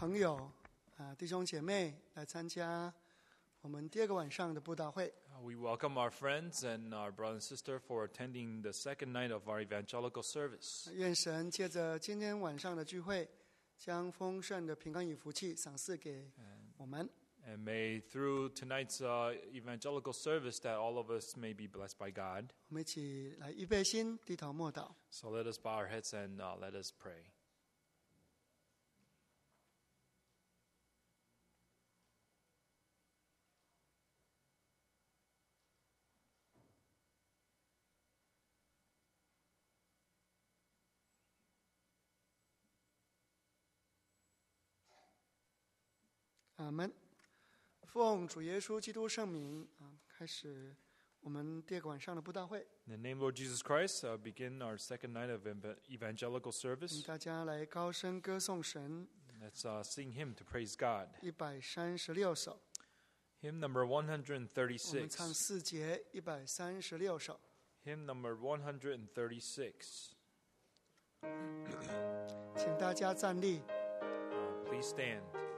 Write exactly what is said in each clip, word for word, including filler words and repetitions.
朋友、啊、弟兄姐妹来参加我们第二个晚上的布道会。 We welcome our friends and our brother and sister for attending the second night of our evangelical service. 愿神借着今天晚上的聚会，将丰盛的平安与福气赏赐给我们。 And may through tonight's uh, evangelical service that all of us may be blessed by God. 我们一起来预备心，低头默祷。 So let us bow our heads and uh, let us pray. 阿们。奉主耶稣基督圣名啊，开始我们第二个晚上的布道会。 In the name of Lord Jesus Christ, uh, begin our second night of ev- evangelical 请 service. 大家来高声歌颂神， Let's uh, sing hymn to praise God. 一百三十六首。 Hymn number one 我们唱 thirty-six. 四节，一百三十六首。 Hymn number one thirty-six. 请大家站立。 Uh, please stand.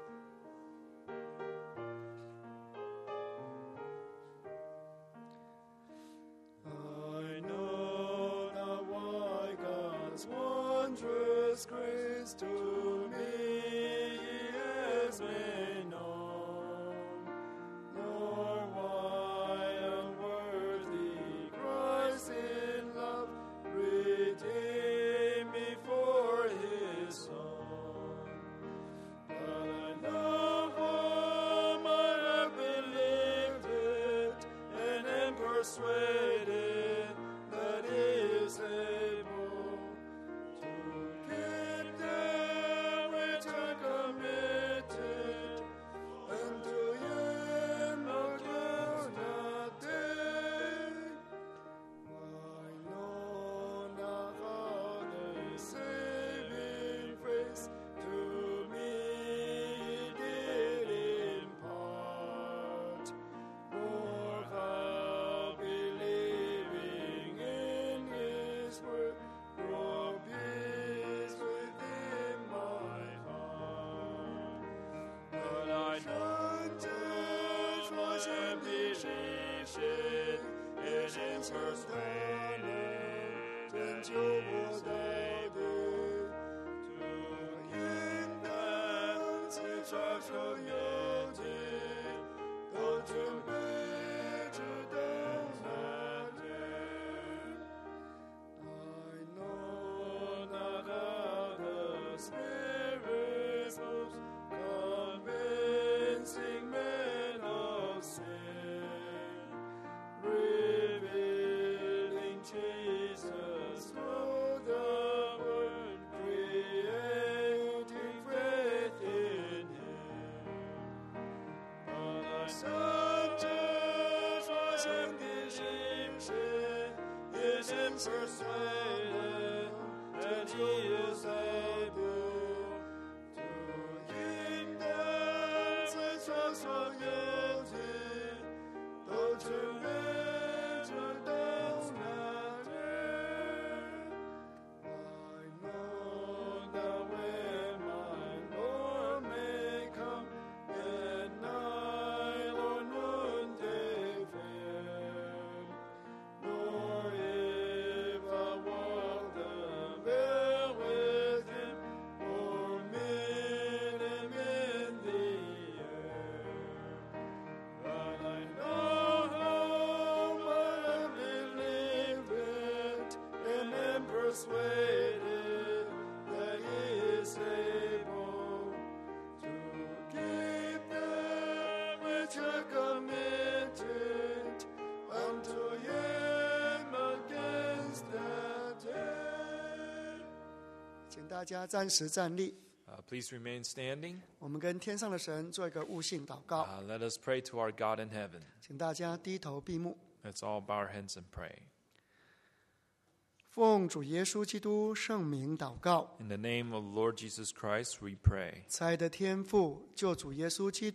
I know not why God's wondrous grace to me has made known, nor why unworthy Christ in love redeemed me for His Son. But I know whom I have believed it, and am persuaded that He is able to keep them which are committed unto Him against that day. I know not how the saving grace to me did impart, nor how believing in His word brought peace within my heart. But I know just was empty shame is in persuaded, 拯救我到底，to Him that 自插手有情，都准备直到那天。I know not how the Spirit's most convincing men of sin, revealing Jesus through the Word, creating faith in Him. But I sometimes was in deception, is in persuaded that He is able to Him that 自创所有的，都准备着到那天。I know that when my Lord may come, at night or noonday fair, nor if I walk the vale with Him, or meet Him in the air. But I know how I believe it, and am persuaded that He is able to keep them which are committed unto Him against that day. 请大家暂时站立， Uh, please remain standing. 我们跟天上的神做一个悟性祷告。 Uh, let us pray to our God in heaven. 请大家低头闭目。 Let's all bow our heads and pray. 奉主耶稣基督圣名祷告。 In the name of Lord Jesus Christ, we pray. 慈爱的天父，救主耶稣基督，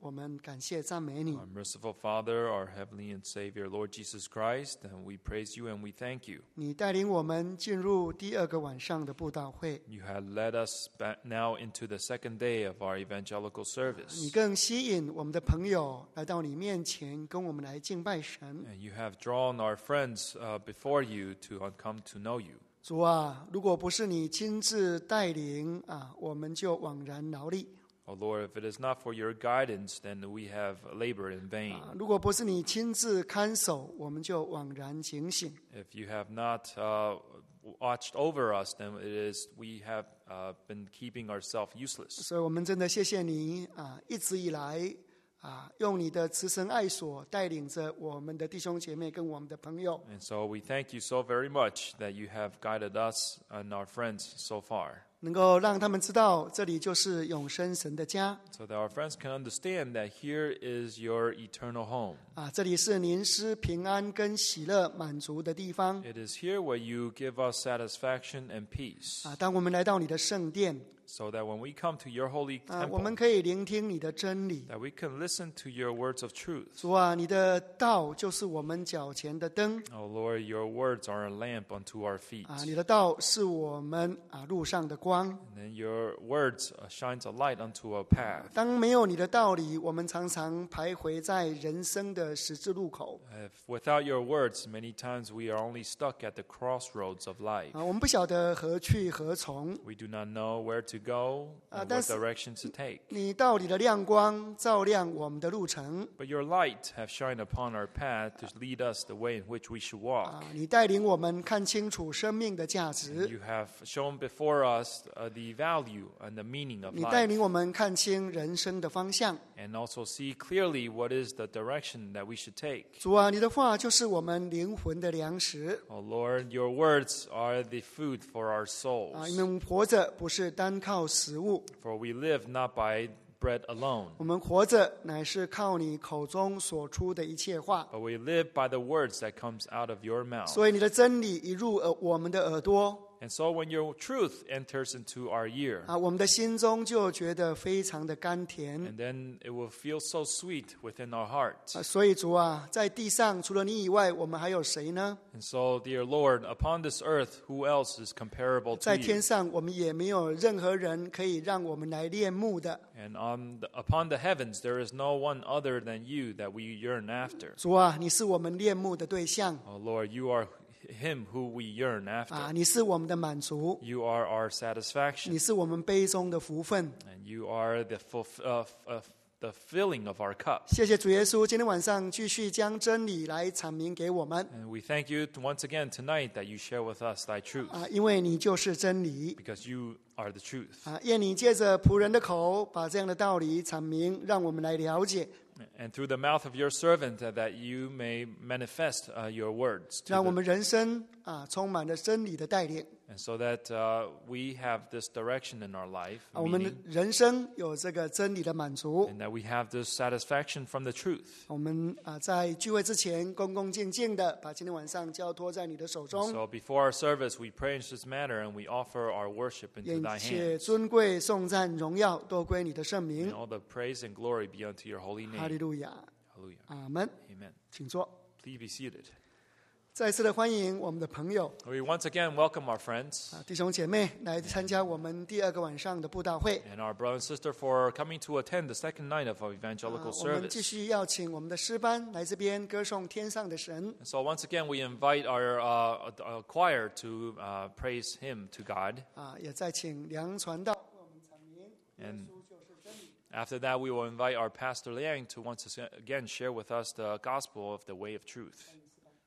我们感谢赞美你。 Our merciful Father, our heavenly and Savior, Lord Jesus Christ, and we praise you and we thank you. 你带领我们进入第二个晚上的布道会， You have led us back now into the second day of our evangelical 你 service. 更吸引我们的朋友来到你面前，跟我们来敬拜神。 And you have drawn our friends uh, before you to uh, come to know you. 主啊，如果不是你亲自带领啊，我们就枉然劳力 Oh Lord, if it is not for your guidance, then we have labored in vain. 啊；如果不是你亲自看守，我们就枉然警醒。 If you have not uh, watched over us, then it is we have uh, been keeping ourselves useless. 所以我们真的谢谢你啊，一直以来啊，用你的慈神爱所带领着我们的弟兄姐妹跟我们的朋友。 And so we thank you so very much that you have guided us and our friends so far, 能够让他们知道，这里就是永生神的家 so that our friends can understand that here is your eternal home. 啊，这里是您施平安跟喜乐满足的地方 It is here where you give us satisfaction and peace, 啊。当我们来到你的圣殿 so that when we come to your holy 啊，我 temple, 们可以聆听你的真理。 that we can listen to your words of truth. 主啊，你的道就是我们脚前的灯 Oh Lord, your words are a lamp unto our feet, 啊，你的道是我们啊路上的光。 and then your words uh, shines a light unto our path. 当没有你的道理，我们常常徘徊在人生的十字路口 If without your words, many times we are only stuck at the crossroads of life. 啊，我们不晓得何去何从。 We do not know where to go Uh, and what that's- direction to take. 你道理的亮光照亮我们的路程 But your light have shined upon our path to lead us the way in which we should walk. 啊，你带领我们看清楚生命的价值， You have shown before us uh, the value and the meaning of 你带 life, 领我们看清人生的方向。 and also see clearly what is the direction that we should take. 主啊，你的话就是我们灵魂的粮食 Oh Lord, your words are the food for our 啊，因 souls. 为我们活着不是单靠食物， For we live not by bread alone, 我们活着乃是靠你口中所出的一切话。 but we live by the words that comes out of your mouth. 所以你的真理一入耳我们的耳朵 And so when your truth enters into our ear, 啊，我们的心中就觉得非常的甘甜 and then it will feel so sweet within our heart. 啊。所以主啊，在地上除了你以外，我们还有谁呢？ And so, dear Lord, upon this earth, who else is comparable 在 to 天 you? 上，我们也没有任何人可以让我们来恋慕的。 And on the, upon the heavens, there is no one other than you that we yearn after. 主啊，你是我们恋慕的对象 Oh Lord, you are him who we yearn 啊， after. 你是我们的满足， You are our satisfaction, 你是我们杯中的福分。 and you are the fulf- uh, uh, the filling of our cup. 谢谢主耶稣，今天晚上继续将真理来阐明给我们 And we thank you t- once again tonight that you share with us thy truth, 啊，因为你就是真理 because you are the truth. 啊。愿你借着仆人的口，把这样的道理阐明，让我们来了解， And through the mouth of your servant, uh, that you may manifest uh, your words, to 让我 the- 们人生啊充满了真理的带领 and so that uh, we have this direction in our life, 啊，我们 meaning, 人生有这个真理的满足。 and that we have this satisfaction from the truth. 我们啊在聚会之前，恭恭敬敬的把今天晚上交托在你的手中， So before our service, we pray in this manner, and we offer our worship into 愿 thy 一切 hands. 尊贵、颂赞、荣耀都归你的圣 And 名。 all the praise and glory be unto your holy 哈利 name. 路亚， Hallelujah. 阿门。 Amen. 请坐。 Please be seated. 再次的欢迎我们的朋友 We once again welcome our friends 啊弟兄姐妹来参加我们第二个晚上的布道会。 and our brother and sister for coming to attend the second night of our 啊 evangelical 我们继 service. 续邀请我们的诗班来这边歌颂天上的神。 And so once again, we invite our uh, uh, choir to uh, praise Him to God. 啊，也再请梁传道为我们阐明耶 And 稣就是真理。 after that, we will invite our pastor Liang to once again share with us the gospel of the way of truth.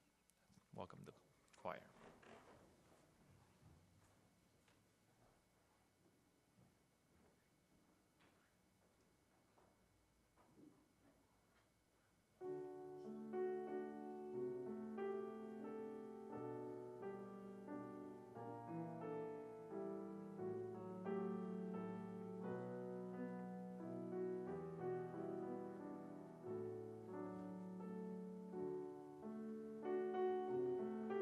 Welcome the choir. Thank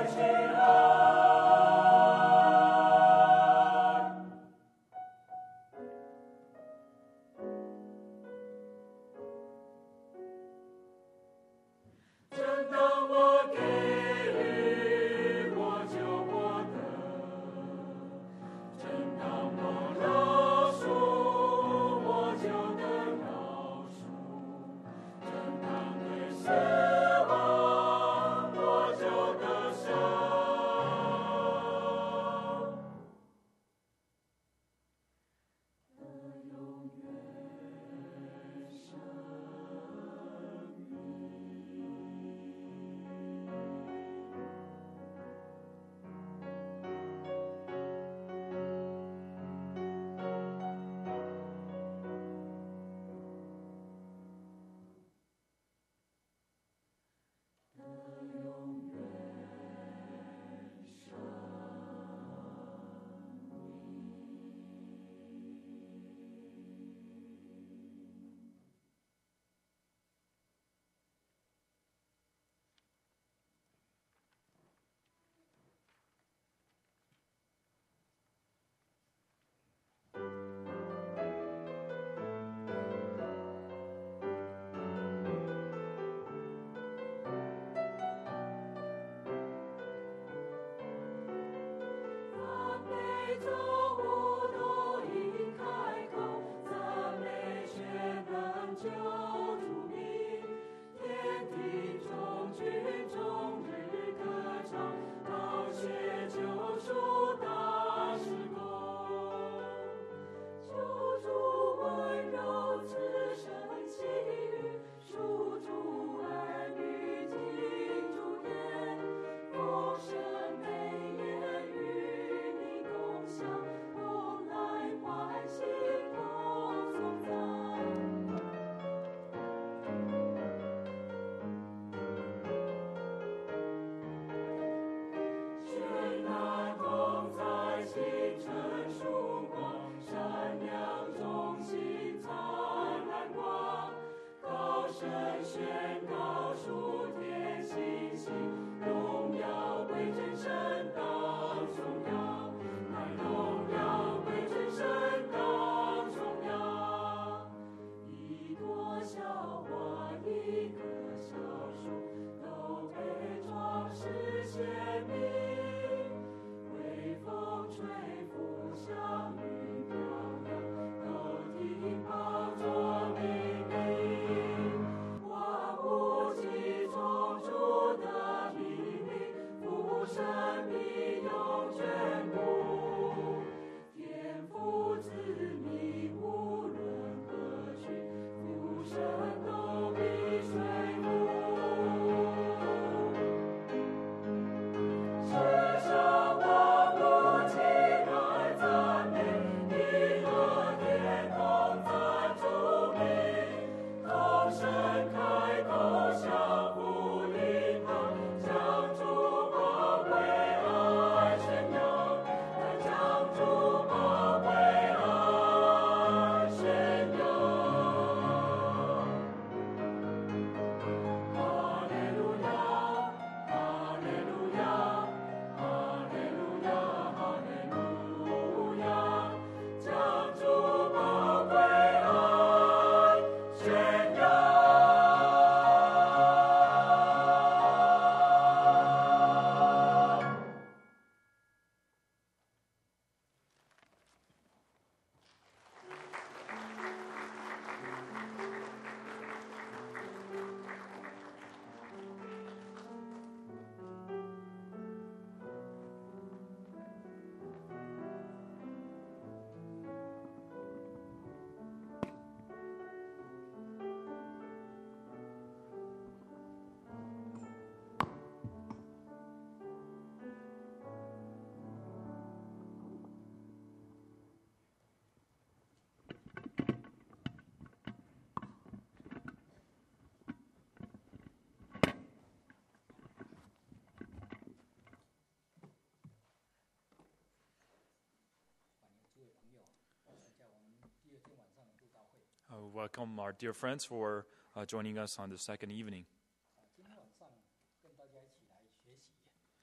Uh, welcome our dear friends for uh, joining us on the second evening.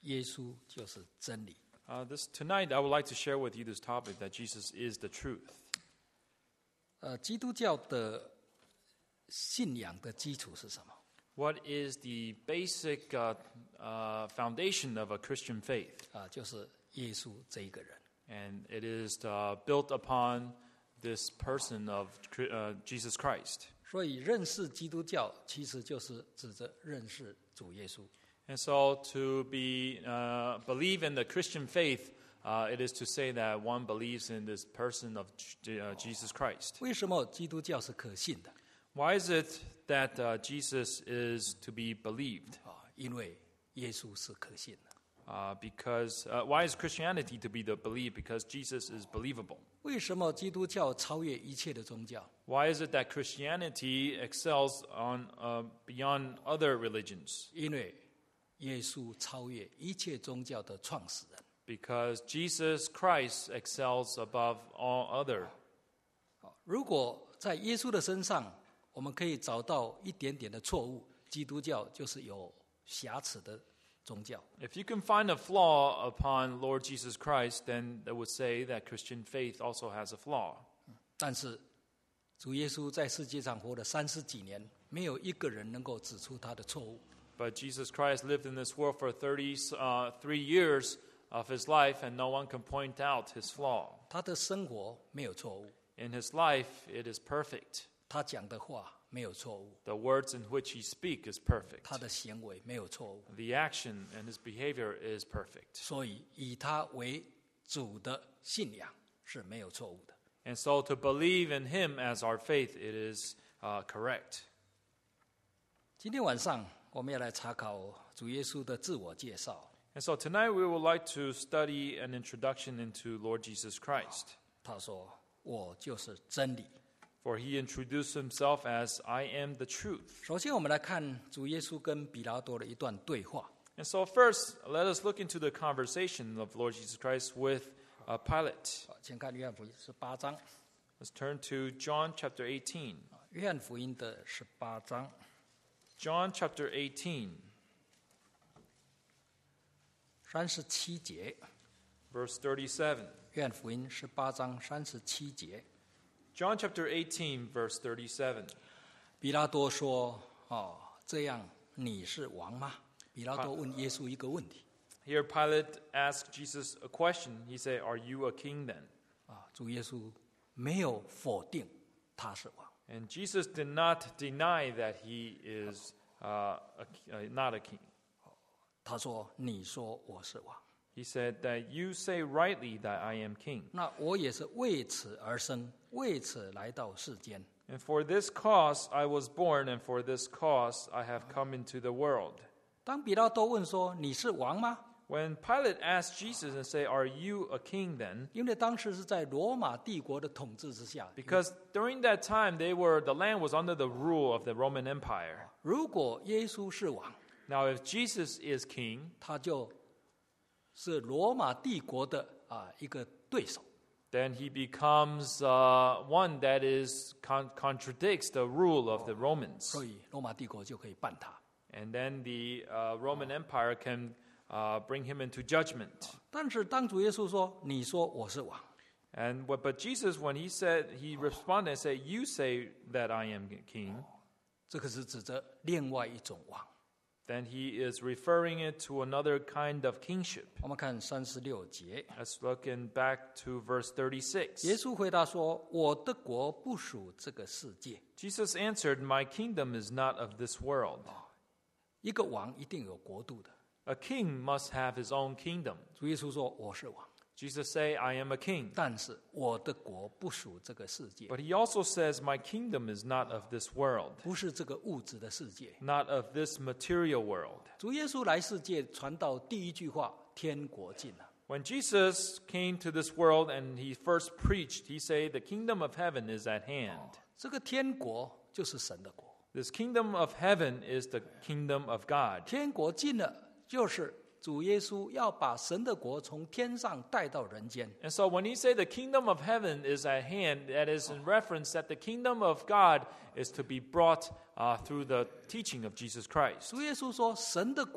耶稣就是真理。 Uh, this tonight, I would like to share with you this topic that Jesus is the truth. 呃，基督教的信仰的基础是什么？ What is the basic uh, uh, foundation of a Christian faith? 啊，就是耶稣这一个人。 And it is uh, built upon this person of uh, Jesus Christ. 所以认识基督教其实就是指着认识主耶稣。 And so to be uh, believe in the Christian faith, uh, it is to say that one believes in this person of J- uh, Jesus Christ. 为什么基督教是可信的？ Why is it that uh, Jesus is to be believed? 啊，因为耶稣是可信的。 Uh, because uh, why is Christianity to be the belief? Because Jesus is believable. 为什么基督教超越一切的宗教？ Why is it that Christianity excels on uh, beyond other religions? 因为耶稣超越一切宗教的创始人。 Because Jesus Christ excels above all other. 如果在耶稣的身上，我们可以找到一点点的错误，基督教就是有瑕疵的宗教。 If you can find a flaw upon Lord Jesus Christ, then they would say that Christian faith also has a flaw. 但是主耶稣在世界上活了三十几年，没有一个人能够指出他的错误。 But Jesus Christ lived in this world for thirty-three years of his life, and no one can point out his flaw. 他的生活没有错误， In his life, it is perfect. 他讲的话没有错误， The words in which he speaks is perfect. 他的行为没有错误。 The action and his behavior is perfect. 所以以他为主的信仰是没有错误的。 And so to believe in him as our faith, it is uh, correct. 今天晚上我们要来查考主耶稣的自我介绍。 And so tonight we would like to study an introduction into Lord Jesus Christ. 他说：“我就是真理。” For he introduced himself as, I am the truth. 首先，我们来看主耶稣跟比拉多的一段对话。 And so first, let us look into the conversation of Lord Jesus Christ with uh, Pilate. 好，请看约翰福音十八章。 Let's turn to John chapter eighteen. 约翰福音的十八章 John chapter eighteen, 三十七节。 verse thirty-seven. 约翰福音十八章三十七节， John chapter eighteen, verse thirty-seven. 比拉多说：“哦，这样你是王吗？”比拉多问耶稣一个问题 Here Pilate asked Jesus a question. He said, Are you a king then? 啊，主耶稣没有否定他是王， And Jesus did not deny that he is uh, a, uh, not a king. 他说：“你说我是王， He said that you say rightly that I am king. 那我也是为此而生，为此来到世间。 And for this cause I was born, and for this cause I have come into the world. ” 当比拉多问说：“你是王吗？” When Pilate asked Jesus and say, Are you a king then? 因为当时是在罗马帝国的统治之下， Because during that time they were the land was under the rule of the Roman Empire. 如果耶稣是王， Now if Jesus is king, 他就是罗马帝国的啊一个对手。 then he becomes uh, one that is con- contradicts the rule of the Romans. 所以罗马帝国就可以办他。 And then the uh, Roman Empire can uh, bring him into judgment. 但是当主耶稣说：“你说我是王 And what, but Jesus, when he said, he responded and said, You say that I am king, ”， 这个是指着另外一种王。 then he is referring it to another kind of kingship. 我们看三十六节， Let's look in back to verse thirty-six. 耶稣回答说：“我的国不属这个世界。 Jesus answered, My kingdom is not of this world. ” 一个王一定有国度的。 A king must have his own kingdom. 主耶稣说：“我是王， Jesus say, I am a king. 但是我的国不属这个世界， But he also says, My kingdom is not of this world, 不是这个物质的世界。 not of this material world. ” 主耶稣来世界传道第一句话：“天国近了。” When Jesus came to this world and he first preached, he said, The kingdom of heaven is at hand. 这个天国就是神的国， This kingdom of heaven is the kingdom of God. 天国近了就是主耶稣要把神的国从天上带到人间。 And so when he said the kingdom of heaven is at hand, that is in reference that the kingdom of God is to be brought uh, through the teaching of Jesus Christ. 主耶稣说：“神的国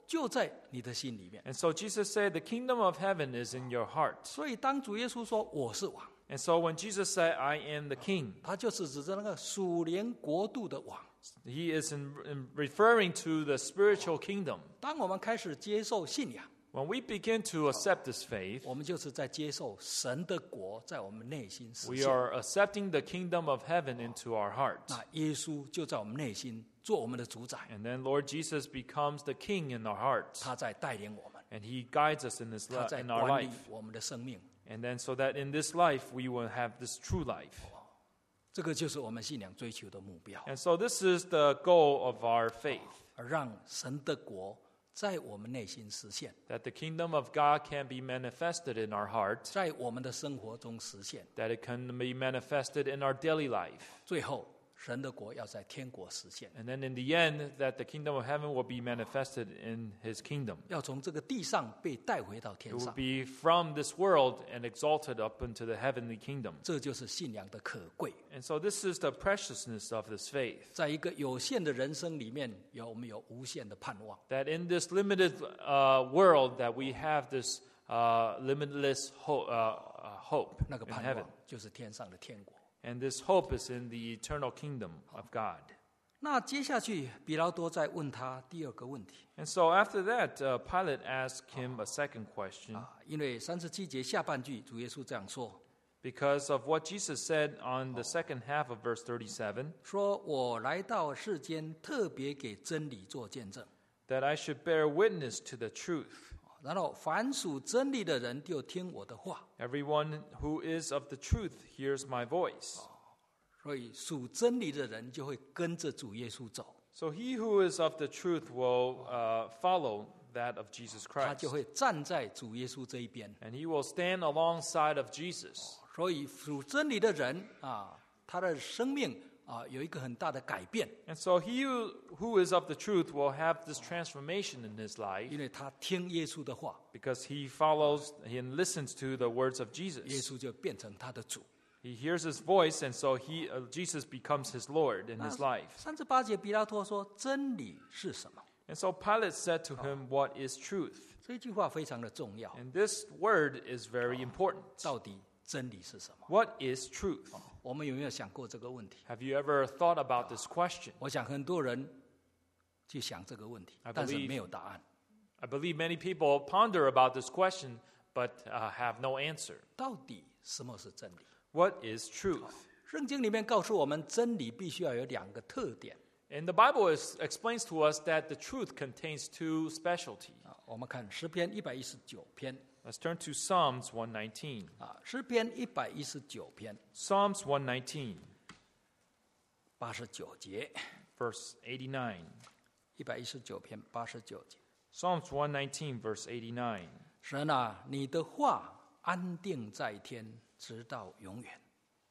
就在你的心里面。 And so Jesus said, the kingdom of heaven is in your heart. 所以当主耶稣说我是王， And so when Jesus said, I am the king, 他就是指着那个属灵国度的王。 he is in, in referring to the spiritual kingdom. 当我们开始接受信仰， When we begin to accept this faith, 我们就是在接受神的国在我们内心实 we 现。 are accepting the kingdom of heaven into our heart. 那耶稣就在我们内心做我们的主宰， And then Lord Jesus becomes the king in our heart. 他在带领我们， And he guides us in, this 他 li- 在 in our 管理 life. 我们的生命。 And then so that in this life, we will have this true life. 这个就是我们信仰追求的目标， And so this is the goal of our faith, 而让神的国在我们内心实现， that the kingdom of God can be manifested in our heart, 在我们的生活中实现。 that it can be manifested in our daily life. 最后，神的国要在天国实现， And then in the end, that the kingdom of heaven will be manifested in his kingdom. 要从这个地上被带回到 It 天 will 上。 be from this world and exalted up into the heavenly kingdom. 这就是信仰的可贵。 And so this is the preciousness of this faith, 在一个有限的人生里面，有我们有无限的盼望。 that in this limited uh, world that we have this uh, limitless ho- uh, uh, hope 那个 in 盼 heaven. 望就是天上的天国。 And this hope is in the eternal kingdom of God. 那接下去，比拉多再问他第二个问题 And so after that, uh, Pilate asked him a second question 啊，因为三十七节下半句，主耶稣这样说： because of what Jesus said on the second half of verse thirty-seven, 说我来到世间，特别给真理做见证。 that I should bear witness to the truth. 然后，凡属真理的人就听我的话。 Everyone who is of the truth hears my voice. 所以，属真理的人就会跟着主耶稣走， So he who is of the truth will uh, follow that of Jesus 他 Christ. 就会站在主耶稣这一边。 And he will stand alongside of Jesus. 所以，属真理的人啊，他的生命啊有一个很大的改变， And so he who, who is of the truth will have this transformation in his life 因为他听耶稣的话， because he follows and listens to the words of 耶 Jesus. 稣就变成他的主。 He hears his voice, and so he, uh, Jesus becomes his Lord in his life. 三十八节，比拉多说：“真理是什么 And so Pilate said to him, What is truth?？” 这句话非常的重要。 And this word is very important. 到底真理是什么？ What is truth? 我们有没有想过这个问题？ Have you ever thought about this question? 我想很多人去想这个问题 I， 但是 believe- 没有答案。 I believe many people ponder about this question, but uh, have no answer. 到底什么是真理？ What is truth? 圣经里面告诉我们，真理必须要有两个特点 And the Bible is, explains to us that the truth contains two specialties. 啊。我们看诗篇一百一十九篇 Let's turn to Psalms one nineteen. 啊，诗篇一百一十九篇 Psalms one nineteen, 八十九节， verse eighty-nine. 一百一十九篇八十九节。 Psalms one nineteen, verse eighty-nine. 神啊，你的话安定在天，直到永远。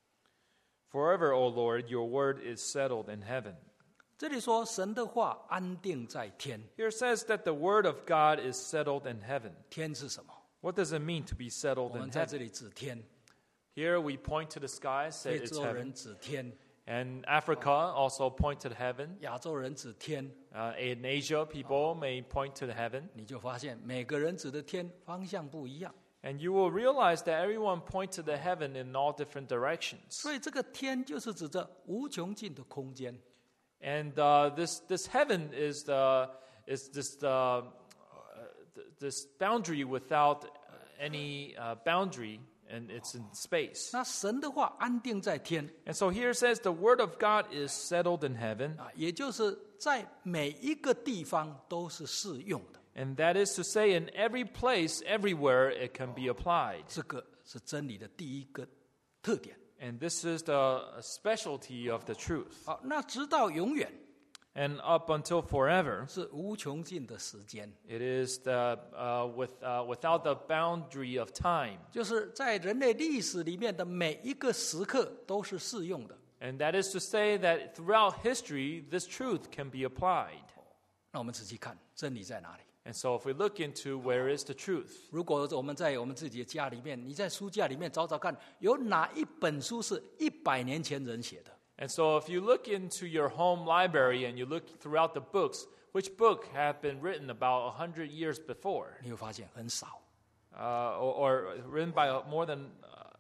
Forever, O Lord, your word is settled in heaven. 这里说神的话安定在天， Here it says that the word of God is settled in heaven. 天是什么？ What does it mean to be 我 settled in 们在这 heaven? 里指天， Here we point to the sky, say 非 it's 洲 heaven. 人指天， And Africa also point to the heaven. 亚洲人指天， Uh, in Asia, people may point to the heaven. 你就发现每个人指的天方向不一样。 And you will realize that everyone point to the heaven in all different directions. 所以这个天就是指着无穷尽的空间。 And uh, this, this heaven is, the, is this, the, uh, th- this boundary without any uh, boundary, and it's in space. 那神的话安定在天 And so here it says the word of God is settled in heaven. 啊，也就是在每一个地方都是适用的。 And that is to say, in every place, everywhere, it can be applied. 这个是真理的第一个特点。 And this is the specialty of the truth. 好，那直到永远 And up until forever, 是无穷尽的时间， it is the, uh, with, uh, without the boundary of time. 就是在人类历史里面的每一个时刻都是适用的。 And that is to say that throughout history, this truth can be applied. 那我们仔细看，真理在哪里？ And so if we look into where is the truth, 如果我们在我们自己的家里面，你在书架里面找找看，有哪一本书是一百年前人写的？ and so if you look into your home library and you look throughout the books, which book have been written about a hundred years before, 你会发现很少。 uh, or, or written by more than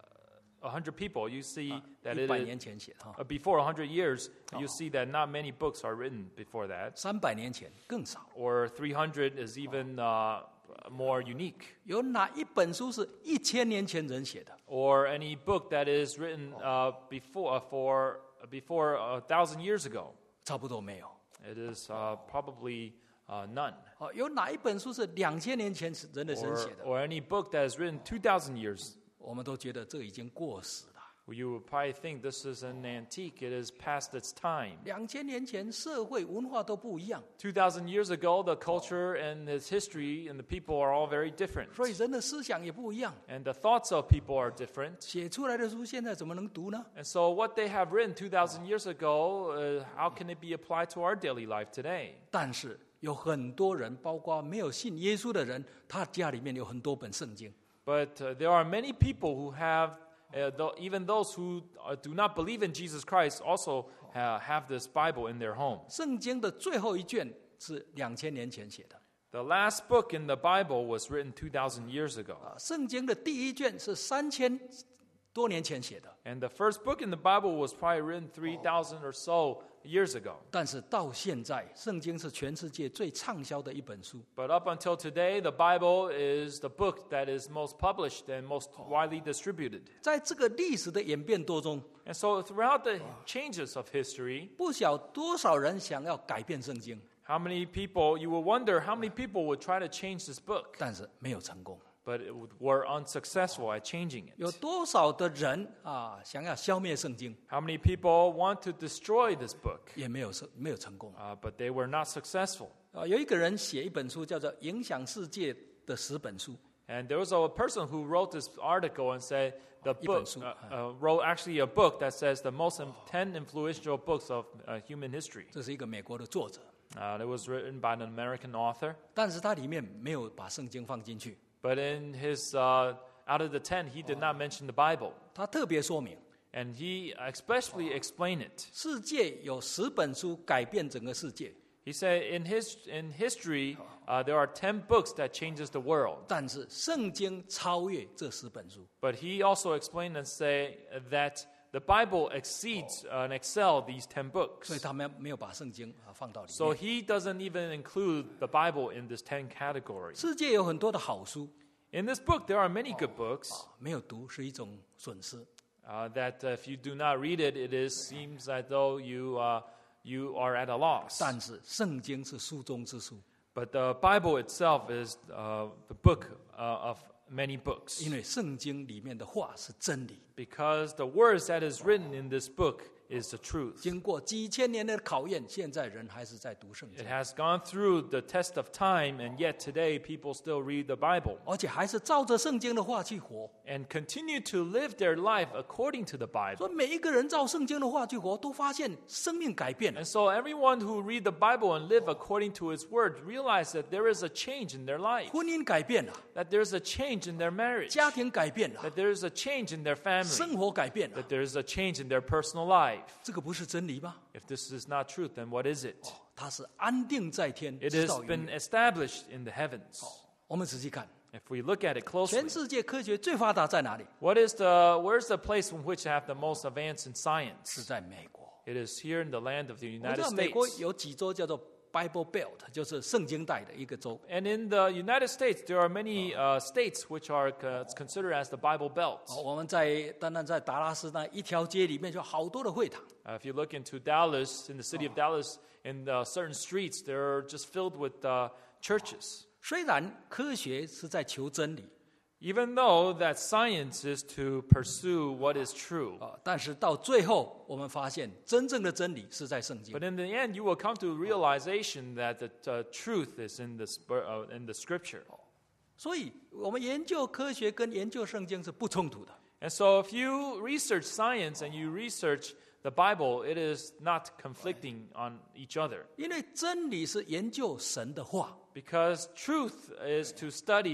a hundred people. You see that 一 it 百 is, 年前写的哈， uh, before a hundred years, you see that not many books are written before that, 三百年前更少。 or three hundred is even uh, more unique, 有哪一本书是一千年前人写的？ or any book that is written uh, before uh, for before a thousand years ago. 差不多没有。 It is uh, probably uh, none. 哦，有哪一本书是两千年前人的人 Or, 写的？ or any book that is written two thousand years. 我们都觉得这已经过时了。 You would probably think this is an antique. It is past its time. 两千年前社会文化都不一样， two thousand years ago, the culture and its history and the people are all very different. 所以人的思想也不一样。 And the thoughts of people are different. 写出来的书现在怎么能读呢？ And so what they have written two thousand years ago, uh, how can it be applied to our daily life today? 但是有很多人，包括没有信耶稣的人，他家里面有很多本圣经。 But uh, there are many people who have, uh, th- even those who uh, do not believe in Jesus Christ also uh, have this Bible in their home. 圣经的最后一卷是两千年前写的， The last book in the Bible was written two thousand years ago. 啊，圣经的第一卷是三千多年前写的， And the first book in the Bible was probably written three thousand or so years ago. 但是到现在，圣经是全世界最畅销的一本书。 But up until today, the Bible is the book that is most published and most widely distributed. 在这个历史的演变当中， And so throughout the changes of history, 不晓多少人想要改变圣经， how many people, you will wonder how many people would try to change this book, 但是没有成功。 but it would- were unsuccessful at changing 有 it. 多少的人啊想要消灭圣经， How many people want to destroy this book, 也没有成没有成功。 uh, but they were not successful. 啊，有一个人写一本书，叫做《影响世界的十本书》。 And there was a person who wrote this article and said the book, 一本书， uh, uh, wrote actually a book that says the most im- ten influential books of uh, human history. 这是一个美国的作者， Uh, it was written by an American author, 但是他里面没有把圣经放进去。 but in his uh, out of the ten, he did not mention the Bible, 他特别说明， and he especially explained it. 世界有十本书改变整个世界， He said in his in history uh, there are ten books that changes the world, 但是圣经超越这十本书。 but he also explained and say that the Bible exceeds uh, and excel these ten 所以 books. 他们没有把圣经啊放到里 So 面。 he doesn't even include the Bible in this ten category. 世界有很多的好书， In this book, there are many good books 没有读是一种损失。 uh, that uh, if you do not read it, it is seems as though you uh, you are at a loss. 但是圣经是书中之书， But the Bible itself is uh, the book uh, of many books, 因为圣经里面的话是真理， because the words that is written in this book is the truth. 经过几千年的考验，现在人还是在读圣经 It，has gone through the test of time, and yet today people still read the Bible 而且还是照着圣经的话去活。 and continue to live their life according to the Bible. 所以每一个人照圣经的话去活，都发现生命改变了 And，so everyone who read the Bible and live according to its word realize that there is a change in their life, 婚姻改变了， that there's a change in their marriage, 家庭改变了， that there is a change in their 生 family, 活改变了。 that there is a change in their personal life. 这个不是真理吗？ If this is not truth, then what is it? 它是安定在天， It 直 has 到永 been 远。 established in the heavens. 我们仔细看， If we look at it 全 closely, 世界科学最发达在哪里？ what is the where's the place in which have the most advance in 是 science? 在美国。 It is here in the land of the 我知 United 道美国 States. 有几州叫做 Bible Belt，就是圣经带的一个州。 And in the United States, there are many uh, states which are uh, considered as the Bible Belt. 哦我们在当然在达拉斯那一条街里面就好多的会堂， Uh, if you look into Dallas, in the city of Dallas, in uh, certain streets, they're just filled with uh, churches. 虽然科学是在求真理 Even though that science is to pursue what is true, 啊，但是到最后我们发现真正的真理是在圣经 but。in the end, you will come to realization that the uh, truth is in the sp- uh, in the Scripture. 所以我们研究科学跟研究圣经是不冲突的。 And so, if you research science and you research the Bible, it is not conflicting on each other, 因为真理是研究神的话， because truth is to study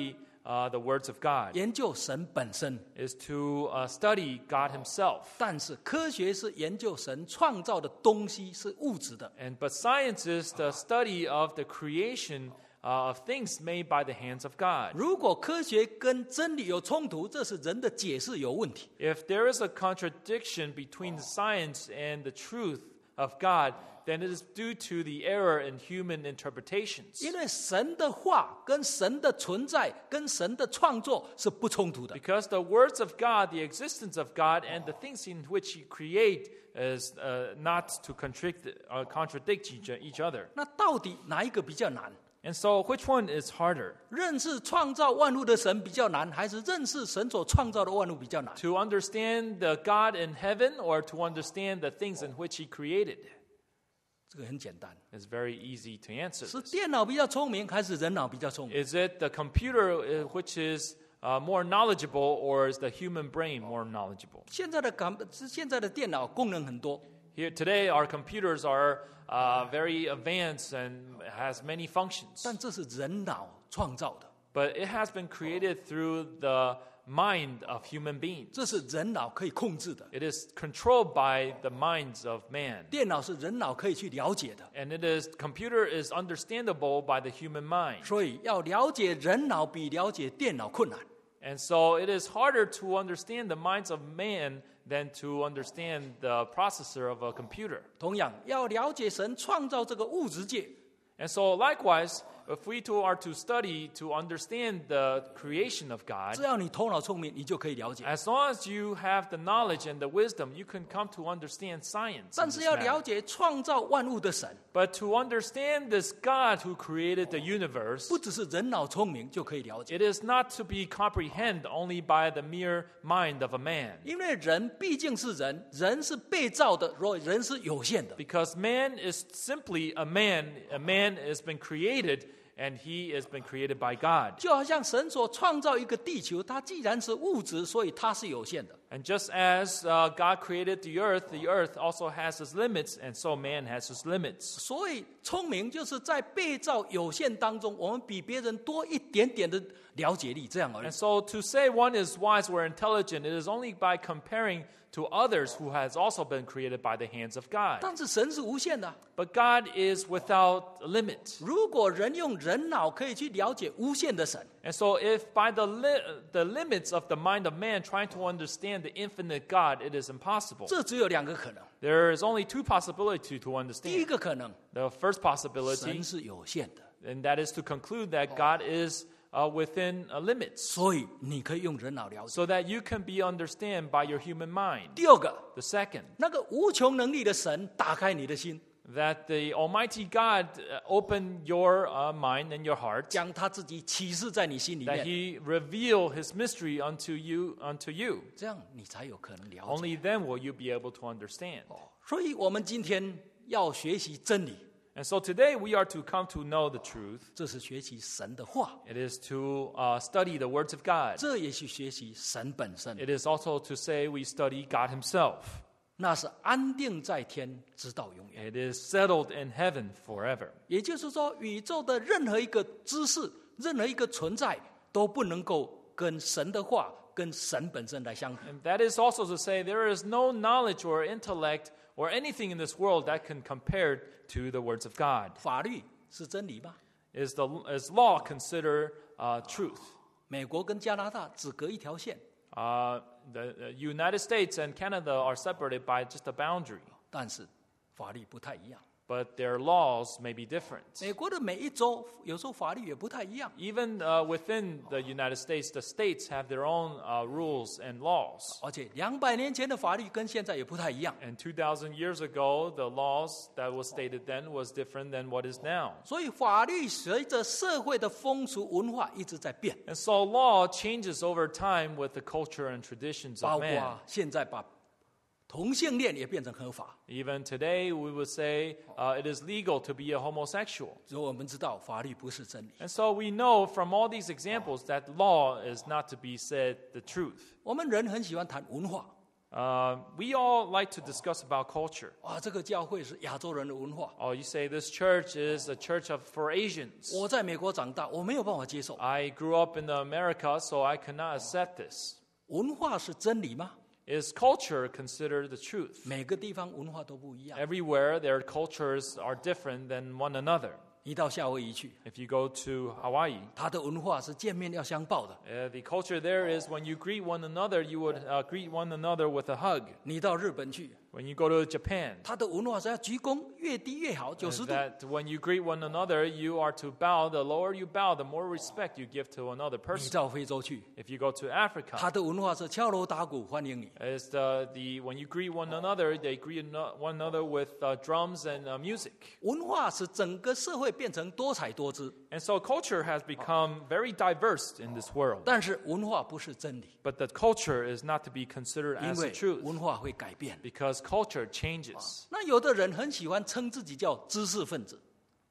uh, the words of God, 研究神本身。 is to uh, study God himself. 但是科学是研究神创造的东西，是物质的。 And but science is the study of the creation uh, of things made by the hands of God. 如果科学跟真理有冲突，这是人的解释有问题。 If there is a contradiction between the science and the truth of God, then it is due to the error in human interpretations. 因为神的话跟神的存在跟神的创作是不冲突的。 Because the words of God, the existence of God, and the things in which He create is uh, not to contradict, uh, contradict each, each other. 那到底哪一个比较难？ And so, which one is harder? 认识创造万物的神比较难，还是认识神所创造的万物比较难？ To understand the God in heaven or to understand the things in which He created? 这个很简单， It's very easy to answer 是 this. 电脑比较聪明，还是人脑比较聪明？ Is it the computer uh, which is uh, more knowledgeable, or is the human brain more knowledgeable? 现在的感，现在的电脑功能很多， Here today, our computers are uh, very advanced and has many functions. 但这是人脑创造的， But it has been created through the mind of human beings. 这是人脑可以控制的。 It is controlled by the minds of man. 电脑是人脑可以去了解的， And it is computer is understandable by the human mind. 所以要了解人脑比了解电脑困难。 And so it is harder to understand the minds of man than to understand the processor of a computer. 同样，要了解神创造这个物质界， And so likewise, if we too are to study to understand the creation of God, 只要你头脑聪明，你就可以了解。 as long as you have the knowledge and the wisdom, you can come to understand science. in 但 this 是要了 matter. 解创造万物的神， But to understand this God who created the universe, 不只是人脑聪明就可以了解， it is not to be comprehended only by the mere mind of a man. 因为人毕竟是人，人是被造的，所以人是有限的。 Because man is simply a man, a man has been created, and he has been created by God. 就好像神所创造一个地球，它既然是物质，所以它是有限的。 And just as uh, God created the earth, the earth also has its limits, and so man has his limits. 所以聪明就是在被造有限当中，我们比别人多一点点的了解力，这样而已 And。so to say one is wise or intelligent, it is only by comparing to others who has also been created by the hands of God. 但是神是无限的啊。 But God is without a limit. 如果人用人脑可以去了解无限的神， And so if by the, li- the limits of the mind of man trying to understand the infinite God, it is impossible. 这只有两个可能。 There is only two possibilities to 第一 understand. 个可能， The first possibility, 神是有限的， and that is to conclude that God is uh, within uh, limits, 所以你可以用人脑了解。 so that you can be understand by your human mind. 第二个， The second, 那个无穷能力的神打开你的心， that the Almighty God uh, open your uh, mind and your heart, 将他自己启示在你心里 that 面， He reveal His mystery unto you, unto you. 这样你才有可能了解。 Only then will you be able to understand. 所以我们今天要学习真理， And so today we are to come to know the truth. 这是学习神的话， It is to uh, study the words of God. 这也是学习神本身。 It is also to say we study God Himself. 那是安定在天，直到永远。 It is settled in heaven forever. 也就是说，宇宙的任何一个知识、任何一个存在，都不能够跟神的话、跟神本身来相比。 And that is also to say there is no knowledge or intellect or anything in this world that can compare to the words of God. 法律是真理吗？ Is the is law considered uh, truth? 美国跟加拿大只隔一条线， Uh, the, the United States and Canada are separated by just a boundary, 但是法律不太一样。 but their laws may be different. 美国的每一州有时候法律也不太一样。 Even uh, within the United States, the states have their own uh, rules and laws. 而且两百年前的法律跟现在也不太一样， And two thousand years ago, the laws that was stated then was different than what is now. 所以法律随着社会的风俗文化一直在变， And so law changes over time with the culture and traditions 包 of man. 括现在把同性恋也变成合法。 Even today, we would say uh, it is legal to be a homosexual. 所以我们知道法律不是真理。 And so we know from all these examples that law is not to be said the truth. 我们人很喜欢谈文化， Uh, we all like to discuss about culture. 啊，这个教会是亚洲人的文化。 Oh, you say this church is a church of for Asians. 我在美国长大，我没有办法接受。 I grew up in America, so I cannot accept this. 文化是真理吗？ Is culture considered the truth? 每个地方文化都不一样。 Everywhere, their cultures are different than one another. 你到夏威夷去， If you go to Hawaii, 它的文化是见面要相抱的。 uh, the culture there is when you greet one another, you would uh, greet one another with a hug. 你到日本去， When you go to Japan, 它的文化是要鞠躬，越低越好，九 is 十度。 that when you greet one another, you are to bow. The lower you bow, the more respect you give to another 你 person. 到非洲去， If you go to Africa, 它的文化是敲锣打鼓欢迎你。 is the, the when you greet one another, they greet ano- one another with uh, drums and uh, music. 文化使整个社会变成多彩多姿， And so culture has become very diverse in this world. 但是文化不是真理， But the culture is not to be considered 因 as the 为 truth 文化会改变。 because culture changes. 那有的人很喜欢称自己叫知识分子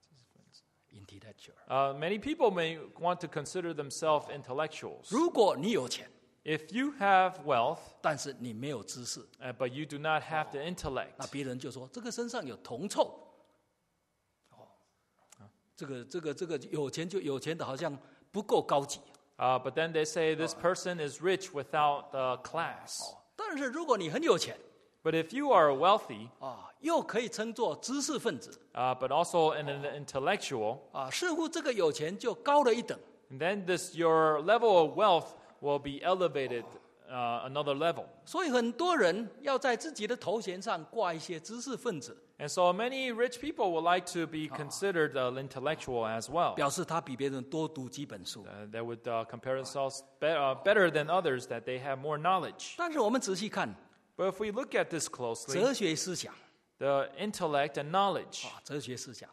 （intellectual）。 Uh, many people may want to consider themselves intellectuals. 如果你有钱， If you have wealth, 但是你没有知识， uh, but you do not have the intellect, 那别人就说这个身上有铜臭。哦，这个这个这个有钱就有钱的，好像不够高级。 uh, but then they say this person is rich without uh, class. 但是如果你很有钱 But if you are wealthy, 啊，又可以称作知识分子 uh, but also an, an intellectual, 啊，似乎这个有钱就高了一等。 and then this your level of wealth will be elevated uh, another level. 所以很多人要在自己的头衔上挂一些知识分子， And so many rich people would like to be considered uh, intellectual as well. 表示他比别人多读几本书。 Uh, they would uh, compare themselves be- uh, better than others, that they have more knowledge. 但是我们仔细看 But if we look at this closely, 哲学思想 the intellect and knowledge, 啊，哲学思想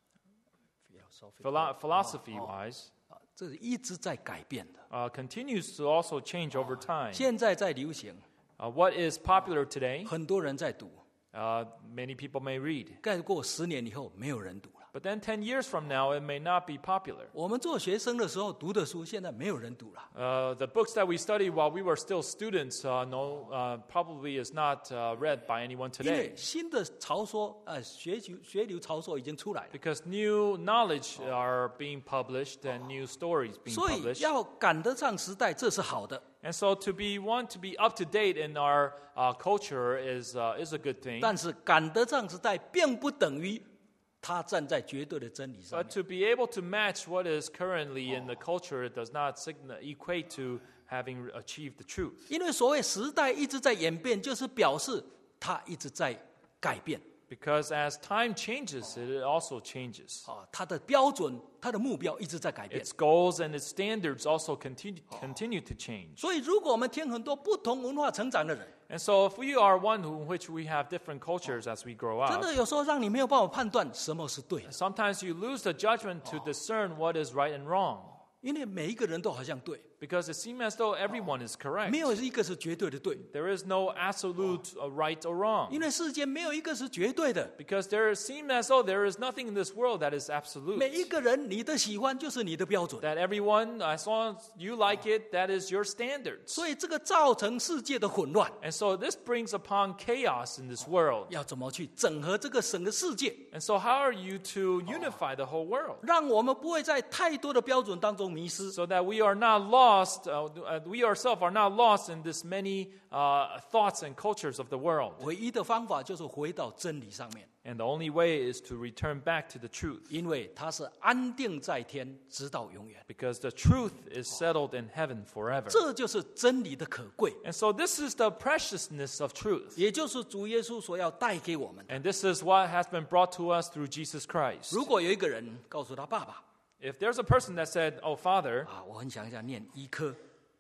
philo- philosophy-wise, 啊，这是一直在改变的。 uh, continues to also change over time. 现在在流行， Uh, what is popular today, 很多人在读， uh, many people may read. 再过十年以后，没有人读了。 But then ten years from now, it may not be popular. 我们做学生的时候读的书，现在没有人读了。 Uh, the books that we studied while we were still students, uh, no, uh, probably is not uh, read by anyone 因为 today. 新的潮说，呃，学流学流潮说已经出来了， Because new knowledge are being published and new stories being 所以 published. 要赶得上时代，这是好的。 And so to be want to be up to date in our uh, culture is uh, is a good thing. 但是赶得上时代，并不等于他站在绝对的真理上 But 面。 to be able to match what is currently in the culture does not sign- equate to having achieved the truth. 因为所谓时代一直在演变，就是表示它一直在改变 Because as time changes, it also changes. 啊，它的标准、它的目标一直在改变。 Its goals and its standards also continue continue to change. 所以，如果我们听很多不同文化成长的人， And so if we are one who, in which we have different cultures as we grow 真 up, 的有时候让你没有办法判断什么是对的， sometimes you lose the judgment to discern what is right and wrong. 因为每一个人都好像对， Because it seems as though everyone is correct. 没有一个是绝对的对， There is no absolute uh, right or wrong. 因为世间没有一个是绝对的。 Because there seems as though there is nothing in this world that is absolute. 每一个人你的喜欢就是你的标准， That everyone, as long as you like it, that is your standards. 所以这个造成世界的混乱。 And so this brings upon chaos in this world. 要怎么去整合这个整个世界， And so how are you to unify the whole world? 让我们不会在太多的标准当中迷失？ So that we are not lost, uh, uh, we ourselves are not lost in this many uh, thoughts and cultures of the world. 唯一的方法就是回到真理上面， And the only way is to return back to the truth. 因为它是安定在天，直到永远。 Because the truth is settled in heaven forever. 这就是真理的可贵， And so this is the preciousness of truth. 也就是主耶稣所要带给我们的。 And this is what has been brought to us through Jesus Christ. 如果有一个人告诉他爸爸 If there's a person that said, "Oh, Father, 啊，我很想想念医科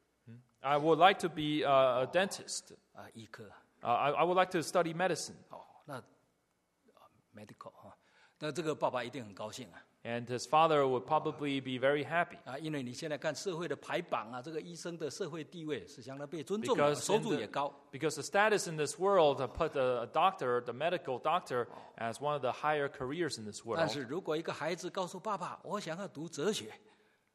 I would like to be uh, a dentist. 啊，医科 Uh, I, I would like to study medicine." 哦，那啊 medical 哈，那这个爸爸一定很高兴啊 And his father would probably be very happy. 啊，因为你现在看社会的排榜啊，这个医生的社会地位是相当被尊重的， Because 收 in 入 the- 也高。 Because the status in this world uh, put a, a doctor, the medical doctor, as one of the higher careers in this 但 world. 是如果一个孩子告诉爸爸，我想要读哲学，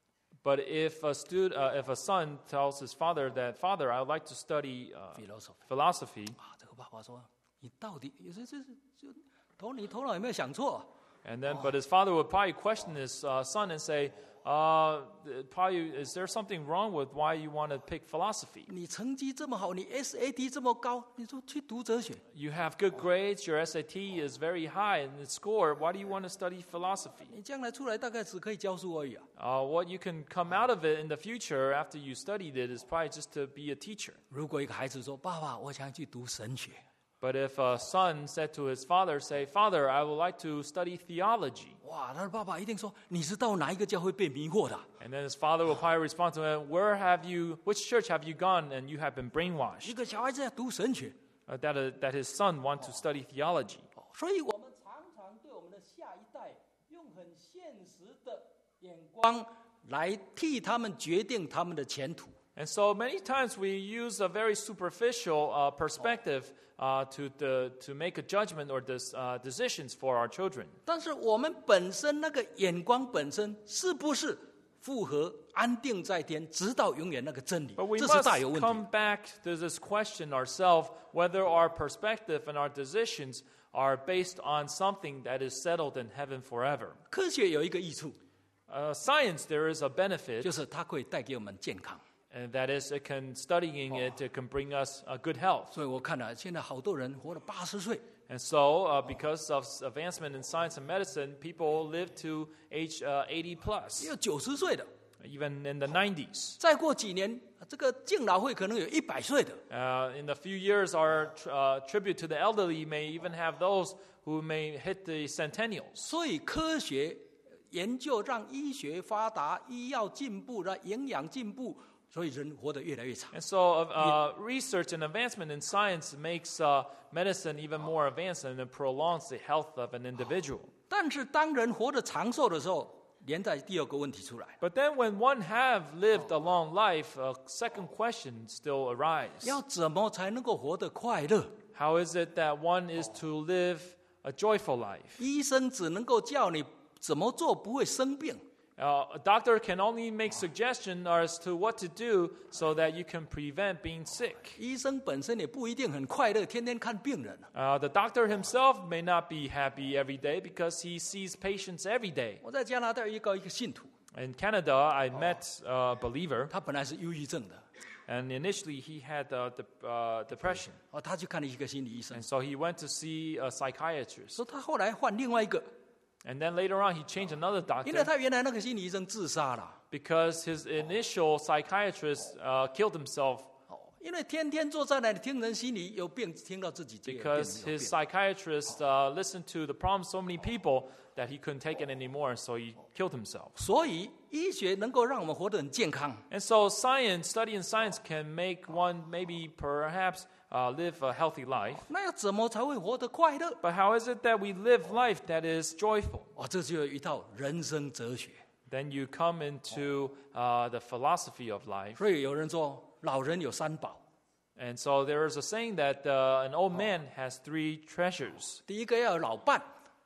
But if a stud, uh, if a son tells his father that, Father, I would like to study uh, philosophy philosophy, 啊，这个爸爸说，你到底有些这是就头你头脑有没有想错、啊？ and then but his father would probably question his uh, son and say, uh, probably, is there something wrong with why you want to pick philosophy? 你成绩这么好，你 S A T 这么高，你说去读哲学？ You have good grades, your S A T is very high in the score. Why do you want to study philosophy? 你将来出来大概只可以教书而已啊。 Uh, what you can come out of it in the future after you studied it is probably just to be a teacher. 如果一个孩子说：“爸爸，我想去读神学。” But if a son said to his father, say, Father, I would like to study theology. 哇，他的爸爸一定说：“你是到哪一个教会被迷惑的？” And then his father will probably respond to him, Where have you, which church have you gone and you have been 一 brainwashed? 个小孩子要读神学， Uh, that, uh, that his son want to study theology. 所以我们常常对我们的下一代用很现实的眼光来替他们决定他们的前途。 And so many times we use a very superficial uh, perspective uh, to, the, to make a judgment or this, uh, decisions for our children. 但是我们本身那个眼光本身是不是符合安定在天，直到永远那个真理 But？we 这是 must 大有问题。 come back to this question ourselves, whether our perspective and our decisions are based on something that is settled in heaven forever. 科学有一个益处， Uh, science, there is a benefit, 就是它可以带给我们健康。 and that is, it can studying it, it can bring us uh, good health. 所以我看了，现在好多人活了八十岁， And so, uh, because of s- advancement in science and medicine, people live to age uh, eighty plus, 也有九十岁的。 even in the nineties. 再过几年，这个敬老会可能有一百岁的。 Uh, in a few years, our tr- uh, tribute to the elderly may even have those who may hit the centennials. 所以科学研究让医学发达，医药进步，让营养进步，所以人活得越来越长。 And so, uh, uh, research and advancement in science makes uh, medicine even more advanced, and it prolongs the health of an individual. 但是当人活得长寿的时候，连带第二个问题出来： But then, when one have lived a long life, a second question still arises. 要怎么才能够活得快乐？ How is it that one is to live a joyful life? 医生只能够叫你怎么做不会生病， Uh, a doctor can only make suggestions as to what to do so that you can prevent being sick. 医生本身也不一定很快乐，天天看病人。 Uh, the doctor himself may not be happy every day because he sees patients every day. 我在加拿大遇到一个信徒， In Canada, I met a believer, 他本来是忧郁症的， and initially he had uh, de- uh, depression. 哦，他去看了一个心理医生， And so he went to see a psychiatrist. 说他后来换另外一个， And then later on, he changed another 因为 doctor 他原来那个心理医生自杀了。 because his initial psychiatrist uh, killed himself 哦，因为天天坐在那里听人心里有病，听到自己就有病 because 有 his 病 psychiatrist uh, listened to the problems of so many people that he couldn't take it anymore, and so he killed himself. 所以医学能够让我们活得很健康， And so science, study in science can make one maybe perhaps uh, live a healthy life. 那要怎么才会活得快乐？ But how is it that we live life that is joyful? 哦，这就有一套人生哲学。 Then you come into uh, the philosophy of life. 所以有人说，老人有三宝， And so there is a saying that uh, an old man has three treasures. 第一个要有老伴，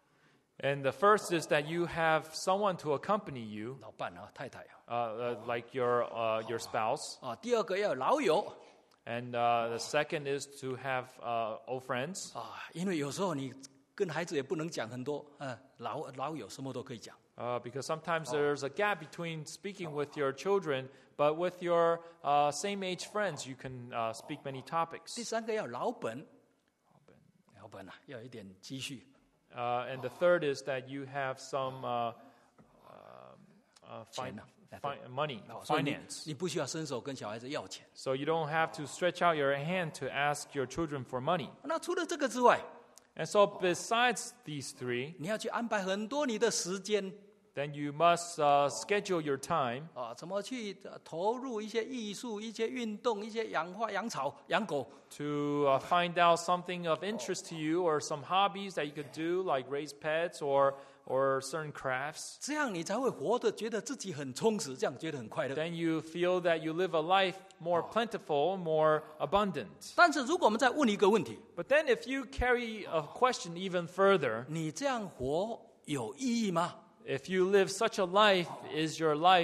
And the first is that you have someone to accompany you, 老伴啊，太太啊， uh, uh, like your, uh, your spouse. 啊，第二个要有老友 And uh, the second is to have uh, old friends. 啊，因为有时候你跟孩子也不能讲很多，嗯，老老友什么都可以讲。 Uh, because sometimes there's a gap between speaking with your children, but with your uh, same age friends, you can uh, speak many 第 topics. 三个要有老本，老本啊，要有一点积蓄。 Uh, and the third is that you have some uh, uh, uh, fin- 钱啊， fi- money, 哦所以你 finance. 你不需要伸手跟小孩子要钱。 So you don't have to stretch out your hand to ask your children for money. 那除了这个之外， And so besides these three, 你要去安排很多你的时间 then you must uh, schedule your time 啊，怎么去呃投入一些艺术、一些运动、一些养花、养草、养狗。 to uh, find out something of interest to you or some hobbies that you could do, like raise pets or, or certain crafts. 这样你才会活得觉得自己很充实，这样觉得很快乐。 Then you feel that you live a life more plentiful, more abundant. 但是如果我们再问一个问题， But then if you carry a question even further, 你这样活有意义吗？ if you live such a life, is your life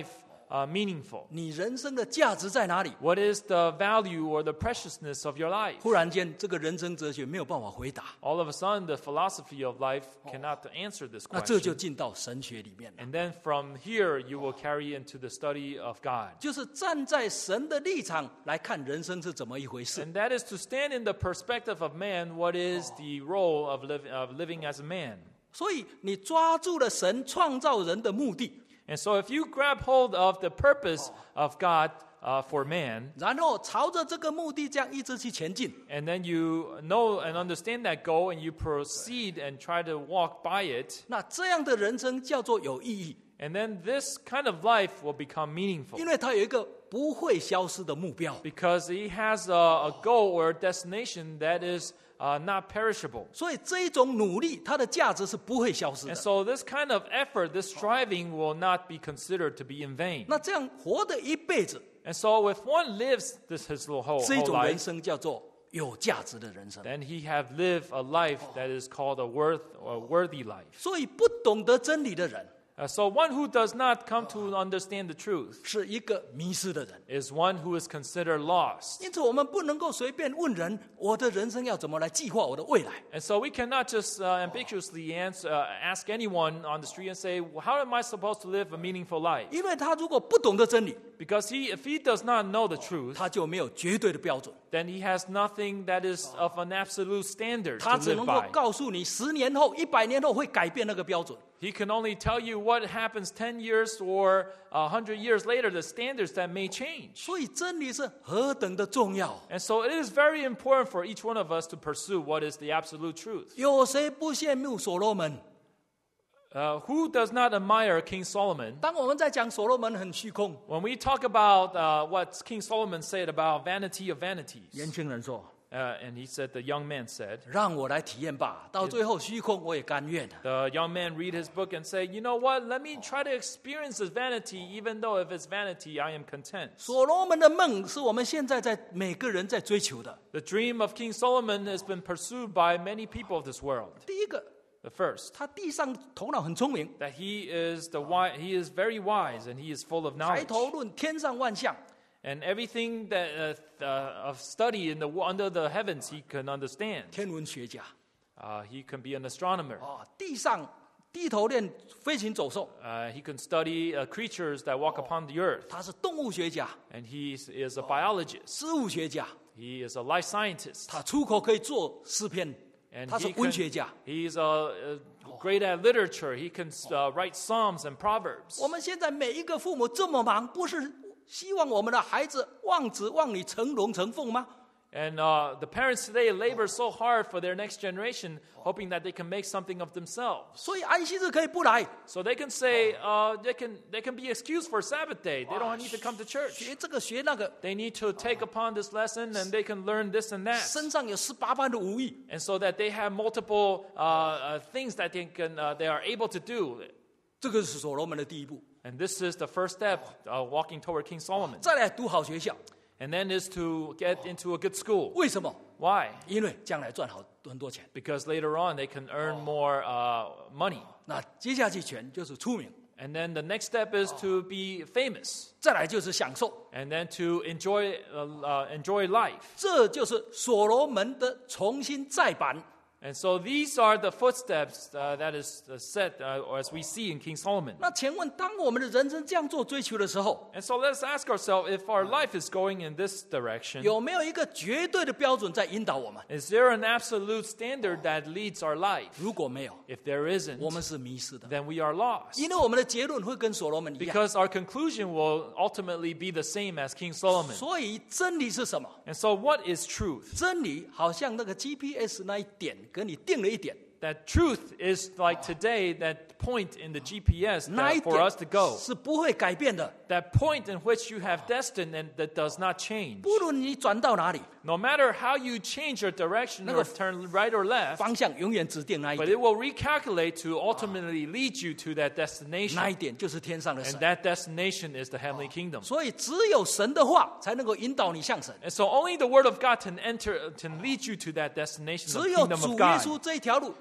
uh, meaningful? 你人生的价值在哪里？ What is the value or the preciousness of your life? 忽然间，这个人生哲学没有办法回答， All of a sudden, the philosophy of life cannot answer this 那这就 question. 进到神学里面了。 And then from here, you will carry into the study of God. 就是站在神的立场来看人生是怎么一回事。 And that is to stand in the perspective of man, what is the role of, liv- of living as a man? 所以你抓住了神创造人的目的， And so if you grab hold of the purpose of God uh, for man, 然后朝着这个目的这样一直去前进， and then you know and understand that goal and you proceed and try to walk by it, 那这样的人生叫做有意义， and then this kind of life will become meaningful. 因为它有一个不会消失的目标。 Because he has a, a goal or a destination that is uh, not perishable. 所以这一种努力，它的价值是不会消失 And 的。 so this kind of effort, this striving will not be considered to be in vain. 那这样活的一辈子， And so if one lives this his whole, whole 这一种人 life, 生叫做有价值的人生。 then he have lived a life that is called a worth or worthy life. 所以不懂得真理的人， Uh, so one who does not come to understand the truth 是一个迷失的人。 is one who is considered lost. 因此，我们不能够随便问人，我的人生要怎么来计划我的未来。 And so we cannot just uh, ambiguously answer, uh, ask anyone on the street and say, well, how am I supposed to live a meaningful life? 因为他如果不懂得真理， Because he, if he does not know the truth, 他就没有绝对的标准， then he has nothing that is of an absolute standard 他 to 只 live 能够 by. 告诉你，十年后、一百年后会改变那个标准。 He can only tell you what happens ten years or a hundred years later, the standards that may change. 所以，真理是何等的重要。 And so it is very important for each one of us to pursue what is the absolute truth. 有谁不羡慕所罗门？ Uh, who does not admire King Solomon? 当我们在讲所罗门很虚空， When we talk about uh, what King Solomon said about vanity of vanities, 年轻人说 uh, and he said, the young man said,：“ 让我来体验吧，到最后虚空我也甘愿。” the young man read his book and say, you know what, let me try to experience this vanity, even though if it's vanity, I am content. 所罗门的梦是我们现在在每个人在追求的。 The dream of King Solomon has been pursued by many people of this world. 第一个， The first, 他地上头脑很聪明， that he is the wi- he is very wise and he is full of 抬 knowledge. 头论天上万象， And everything that uh, uh, of study in the under the heavens he can understand. 天文学家 Uh, he can be an astronomer. 啊，地上低头练飞禽走兽， Uh, he can study uh, creatures that walk upon the earth. 他是动物学家、 And he is, is a biologist. 生物学家， He is a life scientist. 他出口可以做诗篇， And 他是 he 文 can, 学家。 he's uh, uh, great at literature. He can uh, write psalms and proverbs. 我们现在每一个父母这么忙，不是希望我们的孩子望子望女、成龙成凤吗？ And uh, the parents today labor so hard for their next generation, hoping that they can make something of themselves. 所以安息日可以不来， So they can say uh, they can they can be excused for Sabbath day. They don't need to come to church. 学这个学那个， They need to take upon this lesson and they can learn this and that. 身上有十八般的武艺， And so that they have multiple uh, uh, things that they can uh, they are able to do. 这个是所罗门的第一步。 And this is the first step uh, walking toward King Solomon. 再来读好学校， And then is to get into a good school. 为什么？ Why? 因为将来赚好很多钱。 Because later on they can earn more uh, money. 那接下去钱就是出名， And then the next step is to be famous. 再来就是享受， And then to enjoy uh, uh, enjoy life. 这就是所罗门的重新再版。 And so these are the footsteps uh, that is uh, set uh, or as we see in King Solomon. 那请问，当我们的人生这样做追求的时候， And so let's ask ourselves, if our life is going in this direction, 有没有一个绝对的标准在引导我们？ is there an absolute standard that leads our life? 如果没有， If there isn't, 我们是迷失的， then we are lost. 因为我们的结论会跟所罗门一样。 Because our conclusion will ultimately be the same as King Solomon. 所以真理是什么？ And so what is truth? 真理好像那个 G P S 那一点，给你定了一点， That truth is like today, that point in the G P S 那一 that for 点 us to go. 是不会改变的。 That point in which you have destined and that does not change. 不论你转到哪里， No matter how you change your direction 那 or 个 turn right or left, 方向永远指定那一 but 点， it will recalculate to ultimately lead you to that destination. 那一点就是天上的 And 神。 that destination is the heavenly kingdom. 所以只有神的话才能够引导你向神， And so only the word of God can enter, can lead you to that destination, 只 the 有 kingdom 主 of 耶 God. 稣这一条路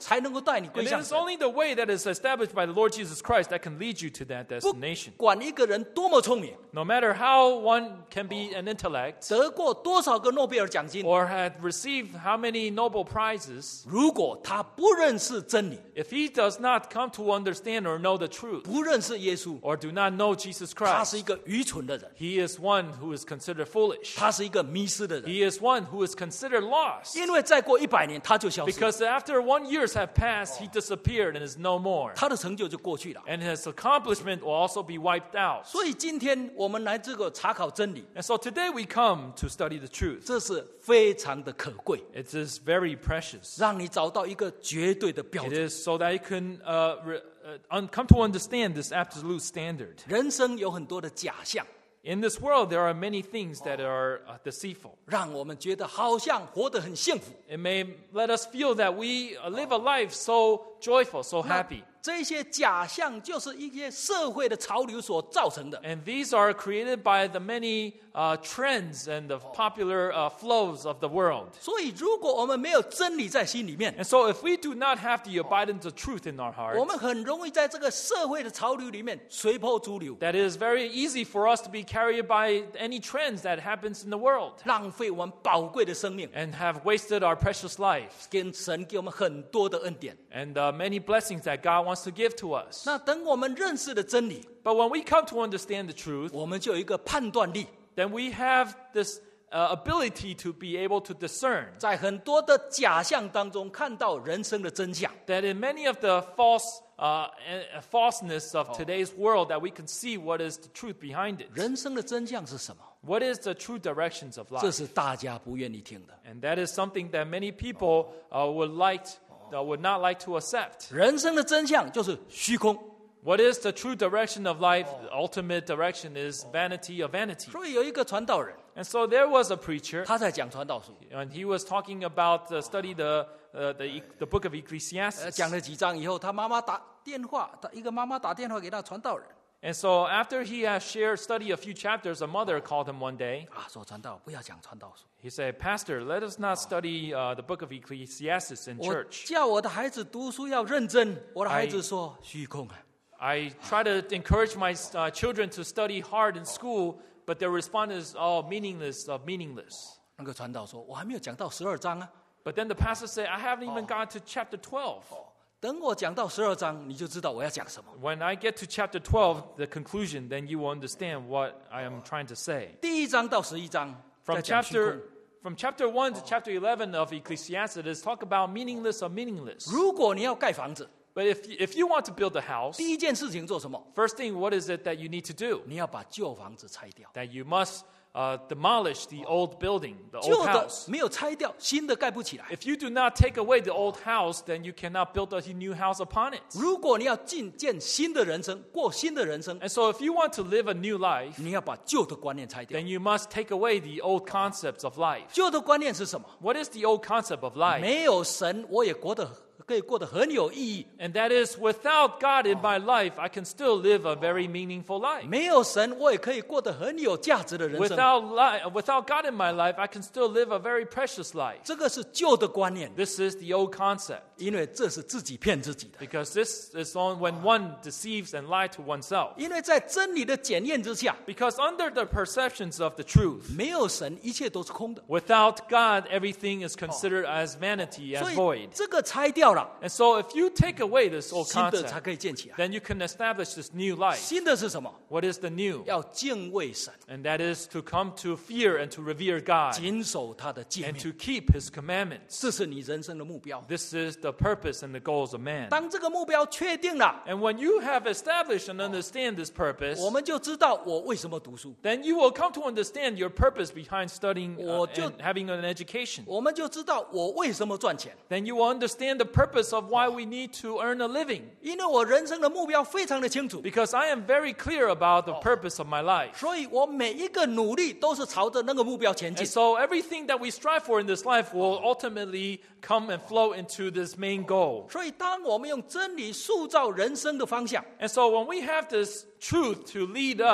才能够带你归 And 向 it is 神。 only the way that is established by the Lord Jesus Christ that can lead you to that 不 destination. 管一个人多么聪明， No matter how one can be an intellect 得过多少个诺贝尔奖金， or had received how many Nobel Prizes, 如果他不认识真理， if he does not come to understand or know the truth 不认识耶稣， or do not know Jesus 他是一 Christ, 个愚蠢的人， he is one who is considered foolish. 他是一个迷失的人。 He is one who is considered lost. 因为再过一百年他就消失了， Because after one years have passed, he disappeared and is no more. 他的成就就过去了。 And his accomplishment will also be wiped out. 所以今天我们来这个查考真理， And so today we come to study the truth. 这是非常的可贵， It is very precious. 让你找到一个绝对的标 It 准。 is so that you can uh, re, uh, un- come to understand this absolute standard. 人生有很多的假象， In this world, there are many things that are uh, deceitful. 让我们觉得好像活得很幸福。 It may let us feel that we uh, live a life so joyful, so 那 happy. 这些假象就是一些社会的潮流所造成的。 And these are created by the many uh, trends and the popular uh, flows of the world. 所以，如果我们没有真理在心里面， And so if we do not have the abidance of truth in our 我 hearts, 们很容易在这个社会的潮流里面随波逐流， that it is very easy for us to be carried by any trends that happens in the world 浪费我们宝贵的生命， and have wasted our precious life 跟神给我们很多的恩典。 and uh, many blessings that God wants to give to us. 那等我们认识了真理， But when we come to understand the truth, 我们就有一个判断力， then we have this uh, ability to be able to discern 在很多的假象当中看到人生的真相。 that in many of the false uh, uh, falseness of today's world that we can see what is the truth behind it. 人生的真相是什么？ What is the true directions of 这 life? 是大家不愿意听的。 And that is something that many people uh, would like uh, would not like to accept. 人生的真相就是虚空。 What is the true direction of life? The ultimate direction is vanity of vanity. 所以有一个传道人， And so there was a preacher, 他在讲传道书， and he was talking about uh, study the, uh, the the book of 呃， Ecclesiastes. 讲了几章以后，他妈妈打电话，他一个妈妈打电话给那传道人 And so after he has shared study a few chapters, a mother called him one day. 啊，说传道不要讲传道书， He said, "Pastor, let us not study uh, the book of Ecclesiastes in 我 church. 叫我的孩子读书要认真，我的孩子说虚空啊。 I try to encourage my uh, children to study hard in school, but their response is, oh, meaningless of meaningless." 那个传道说，我还没有讲到十二章啊， But then the pastor said, "I haven't even got to chapter twelve. 等我讲到十二章，你就知道我要讲什么。 When I get to chapter twelve, the conclusion, then you will understand what I am trying to say." 第一章到十一章 From 在讲虚 chapter 空。 from chapter one to chapter eleven of Ecclesiastes, it is talk about meaningless of meaningless. 如果你要盖房子， But if if you want to build a house, 第一件事情做什么？ first thing, what is it that you need to do? 你要把旧房子拆掉， That you must uh, demolish the old building, the 旧 old 的 house. 没有拆掉，新的盖不起来。 If you do not take away the old house, then you cannot build a new house upon it. 如果你要进建新的人生，过新的人生， And so if you want to live a new life, 你要把旧的观念拆掉。 then you must take away the old concepts of life. 旧的观念是什么？ What is the old concept of life? 没有神，我也过得可以过得很有意义； And that is, without God in my life, I can still live a very meaningful life. 没有神，我也可以过得很有价值的人生。 Without, li- without God in my life, I can still live a very precious life. 这个是旧的观念， This is the old concept. 因为这是自己骗自己的。 Because this is on when one deceives and lies to oneself. 因为在真理的检验之下， Because under the perceptions of the truth, 没有神，一切都是空的。 without God, everything is considered as vanity, 所 as 以 void. 这个拆掉了， And so if you take away this old 新的才 concept, 可以建起来。 then you can establish this new life. 新的是什么？ What is the new? 要敬畏神， And that is to come to fear and to revere God 谨守他的诫 and 命， to keep His commandments. 这是你人生的目标。 This is the purpose and the goals of man. 当这个目标确定了， And when you have established and understand this purpose, 我们就知道我为什么读书， then you will come to understand your purpose behind studying uh, 我就- and having an education. 我们就知道我为什么赚钱。 Then you will understand the purpose of why we need to earn a living. 因为我人生的目标非常的清楚， Because I am very clear about the purpose of my life. 所以我每一个努力都是朝着那个目标前进 And。so everything that we strive for in this life will ultimately come and flow into this main goal. 所以，当我们用真理塑造人生的方向， And so when we have this truth to lead us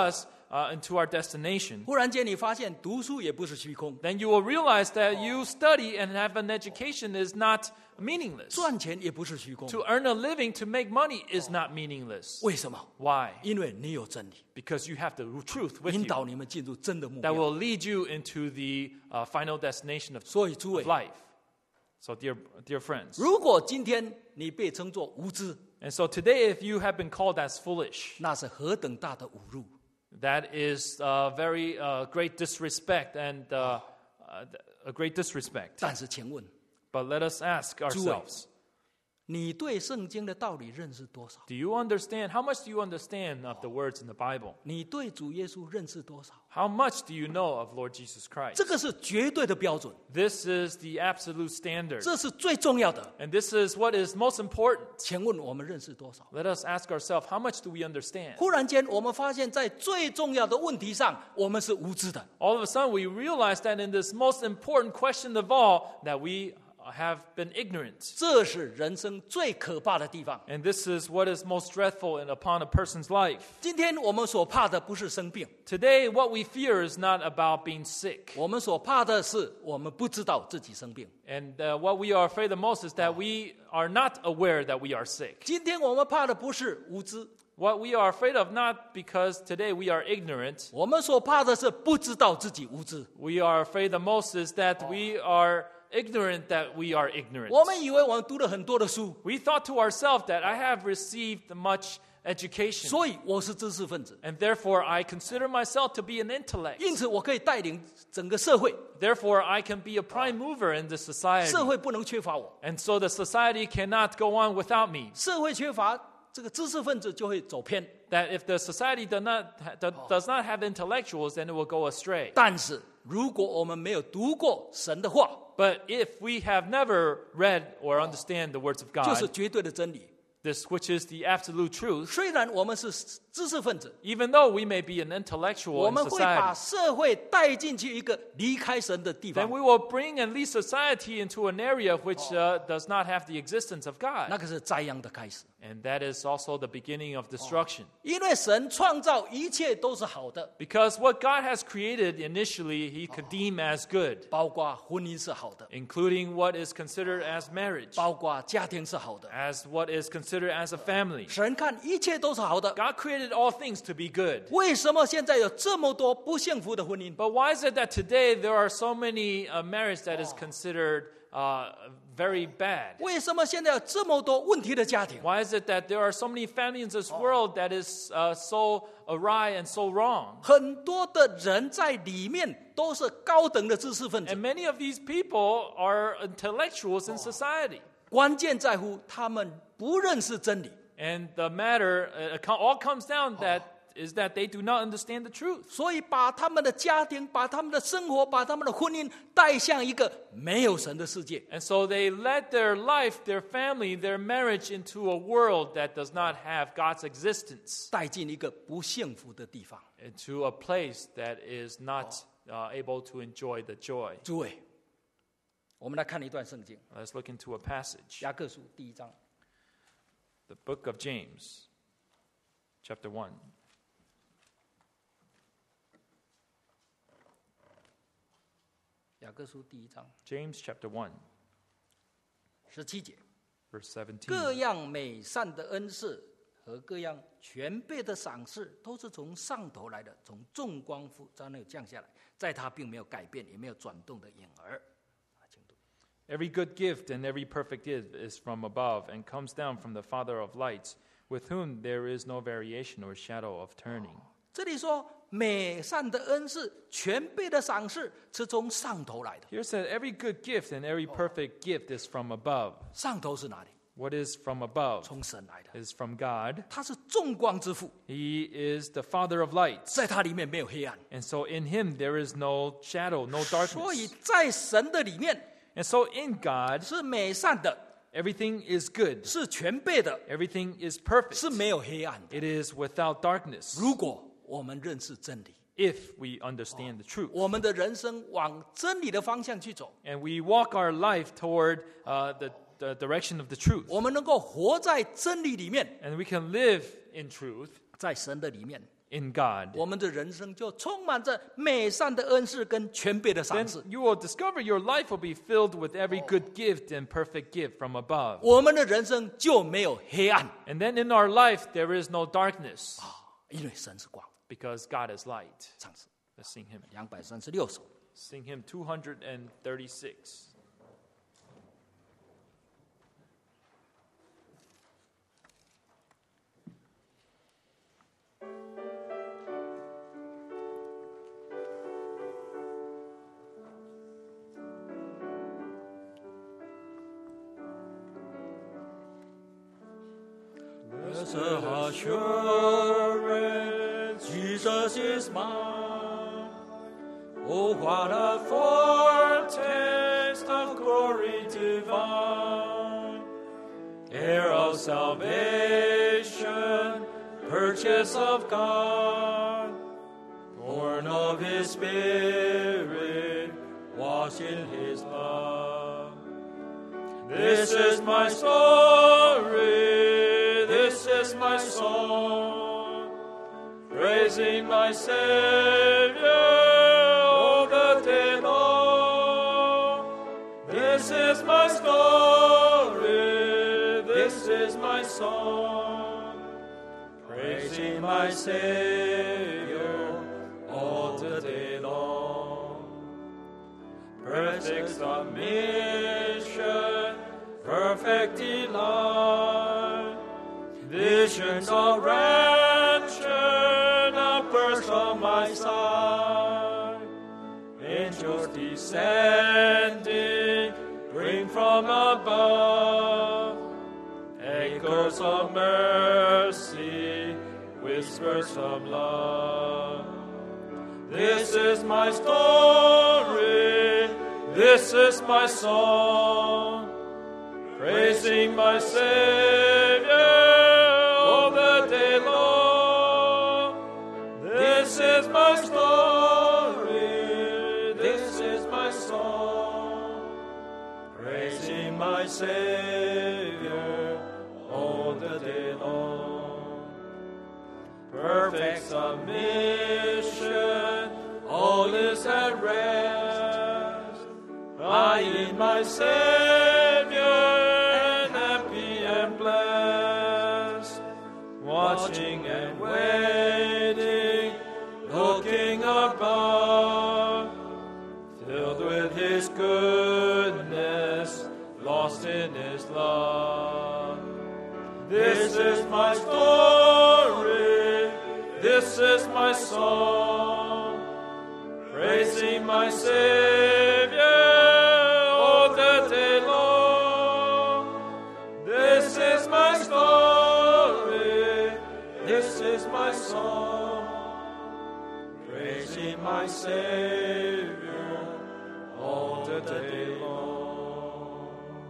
uh, into our destination, 忽然间你发现读书也不是虚空， then you will realize that you study and have an education is not meaningless. 赚钱也不是虚空。 To earn a living, to make money is not meaningless. 为什么？ Why? 因为你有真理， Because you have the truth with 引 you 导你们进入真的目 that 标。 will lead you into the uh, final destination of, 所以诸 of 位， life. So, dear, dear friends, 如果今天你被称作无知， and so today, if you have been called as foolish, 那是何等大的侮辱！ that is uh, very uh, great disrespect and uh, uh, a great disrespect. 但是请问， But let us ask 诸位， ourselves, 你对圣经的道理认识多少？ do you understand? How much do you understand of the words in the Bible? 你对主耶稣认识多少？ How much do you know of Lord Jesus Christ? 这个是绝对的标准， This is the absolute standard. 这是最重要的。 And this is what is most important. 请问我们认识多少？ Let us ask ourselves, how much do we understand? 忽然间，我们发现，在最重要的问题上，我们是无知的。 All of a sudden, we realize that in this most important question of all, that we have been ignorant. 这是人生最可怕的地方。 And this is what is most dreadful in, upon a person's life. 今天我们所怕的不是生病， Today, what we fear is not about being sick. 我们所怕的是我们不知道自己生病。 And uh, what we are afraid the most is that we are not aware that we are sick. 今天我们怕的不是无知， What we are afraid of, not because today we are ignorant. 我们所怕的是不知道自己无知。 We are afraid the most is that we are ignorant that we are ignorant. 我们以为我们读了很多的书， We thought to ourselves that I have received much education, 所以我是知识分子， and therefore I consider myself to be an intellect. 因此我可以带领整个社会， Therefore, I can be a prime mover in the society. 社会不能缺乏我。 And so the society cannot go on without me. 社会缺乏这个知识分子就会走偏。 That if the society does not, does not have intellectuals, then it will go astray. 但是如果我们没有读过神的话， But if we have never read or understand the words of 就是 God, 绝对的真理。 this which is the absolute truth, 虽然我们是知识分子， even though we may be an intellectual 我 in 们会把 society, 社会带进去一个离开神的地 then 方， we will bring and lead society into an area which uh, does not have the existence of 那 God. 个是灾殃的开始。 And that is also the beginning of destruction. 因为神创造一切都是好的， Because what God has created initially, He could deem as good, 包括婚姻是好的， including what is considered as marriage, 包括家庭是好的。 as what is considered as a family. 神看一切都是好的， God created all things to be good. 为什么现在有这么多不幸福的婚姻？ But why is it that today there are so many uh, marriage that is considered uh, very bad? 为什么现在有这么多问题的家庭？ Why is it that there are so many families in this world that is uh, so awry and so wrong? 很多的人在里面都是高等的知识分子 And，many of these people are intellectuals in society. 关键在乎他们不认识真理， And the matter uh, co- all comes down that is that they do not understand the truth. 所以把他们的家庭、把他们的生活、把他们的婚姻带向一个没有神的世界。 And so they led their life, their family, their marriage into a world that does not have God's existence, 带进一个不幸福的地方。 into a place that is not uh, able to enjoy the joy. 诸位，我们来看一段圣经， Let's look into a passage. 雅各书第一章。 The book of James, chapter one. 雅各书第一章 James chapter one, 十七节， verse seventeen. 各样美善的恩赐和各样全备的赏赐，都是从上头来的，从众光复在那里降下来，在他并没有改变，也没有转动的影儿。啊请读 Every good gift and every perfect gift is from above and comes down from the Father of lights, with whom there is no variation or shadow of turning. 这里说美善的恩赐、全备的赏赐是从上头来的。 Here said, every good gift and every perfect gift is from above. 上头是哪里？ What is from above 从神来的， is from God. 他是众光之父， He is the Father of lights. 在他里面没有黑暗， And so in him there is no shadow, no 所以 darkness. 在神的里面 And so in God, 是美善的， everything is good. 是全备的， Everything is perfect. 是没有黑暗的。 It is without darkness. 如果我们认识真理， If we understand the truth. 我们的人生往真理的方向去走， And we walk our life toward uh, the, the direction of the truth. 我们能够活在真理里面， And we can live in truth, 在神的里面， in God, 我们的人生就充满着美善的恩赐跟全备的赏 then 赐。 you will discover your life will be filled with every good gift and perfect gift from above. 我们的人生就没有黑暗， And then in our life, there is no darkness 因为神是光。 because God is light. 唱诗 Let's sing him. 两百三十六首。 Sing him two hundred thirty-six. Blessed assurance, Jesus is mine. Oh, what a foretaste of glory divine, heir of salvation, purchase of God, born of His Spirit, washed in His love. This is my story, this is my song, praising my Savior all the day long. This is my story, this is my song, praising my Savior all the day long. Perfect submission, perfect delight, visions of rapture now burst on my side. Angels descending, bring from above echoes of mercy, whispers of love. This is my story, this is my song, praising my Savior all the day long. This is my story, this is my song, praising my Savior all the day long. Perfect submission, all is at rest. I in my Savior, happy and blessed, watching and waiting, looking above, filled with His goodness, lost in His love. This is my story, this is my song, praising my Savior all the day long. This is my story, this is my song, praising my Savior all the day long.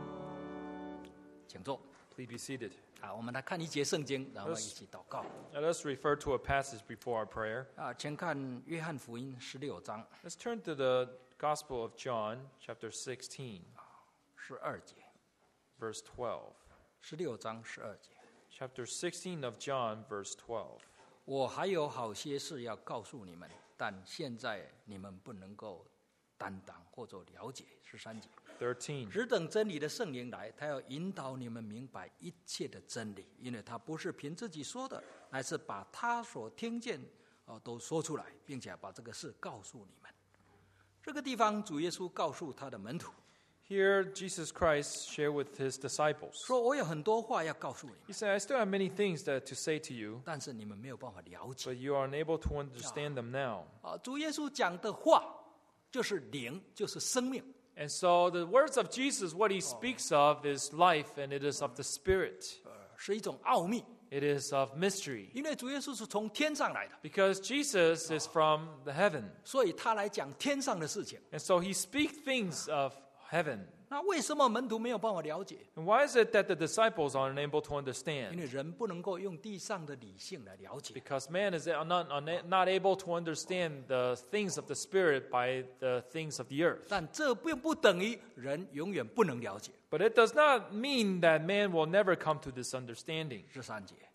请坐。 Please be seated. 啊，我们来看一节圣经，然后一起祷告。 Now let's refer to a passage before our prayer. 啊，请看约翰福音十六章 Let's turn to the Gospel of John, chapter sixteen, 十二节， verse twelve. 十六章十二节。 Chapter sixteen of John, verse twelve. 我还有好些事要告诉你们，但现在你们不能够担当或者了解。十三节。 thirteen. 只等真理的圣灵来，他要引导你们明白一切的真理，因为他不是凭自己说的，乃是把他所听见哦都说出来，并且把这个事告诉你们。这个地方主耶稣告诉他的门徒 Here, Jesus Christ shared with his disciples. 说：“我有很多话要告诉你们， He said, I still have many things that to say to you, 但是你们没有办法了解 but you are unable to understand them now. 啊。”主耶稣讲的话就是灵，就是生命。 And so the words of Jesus, what he speaks of is life, and it is of the Spirit. 是一种奥秘， It is of mystery. 因为主耶稣是从天上来的， Because Jesus is from the heaven. 所以他来讲天上的事情。 And so he speaks things of heaven. 那为什么门徒没有办法了解？ And why is it that the disciples are unable to 因 understand? 为人不能够用地上的理性来了解。 Because man is not, not able to understand the things of the Spirit by the things of the earth. 但这并不等于人永远不能了解。 But it does not mean that man will never come to this understanding. 十三节，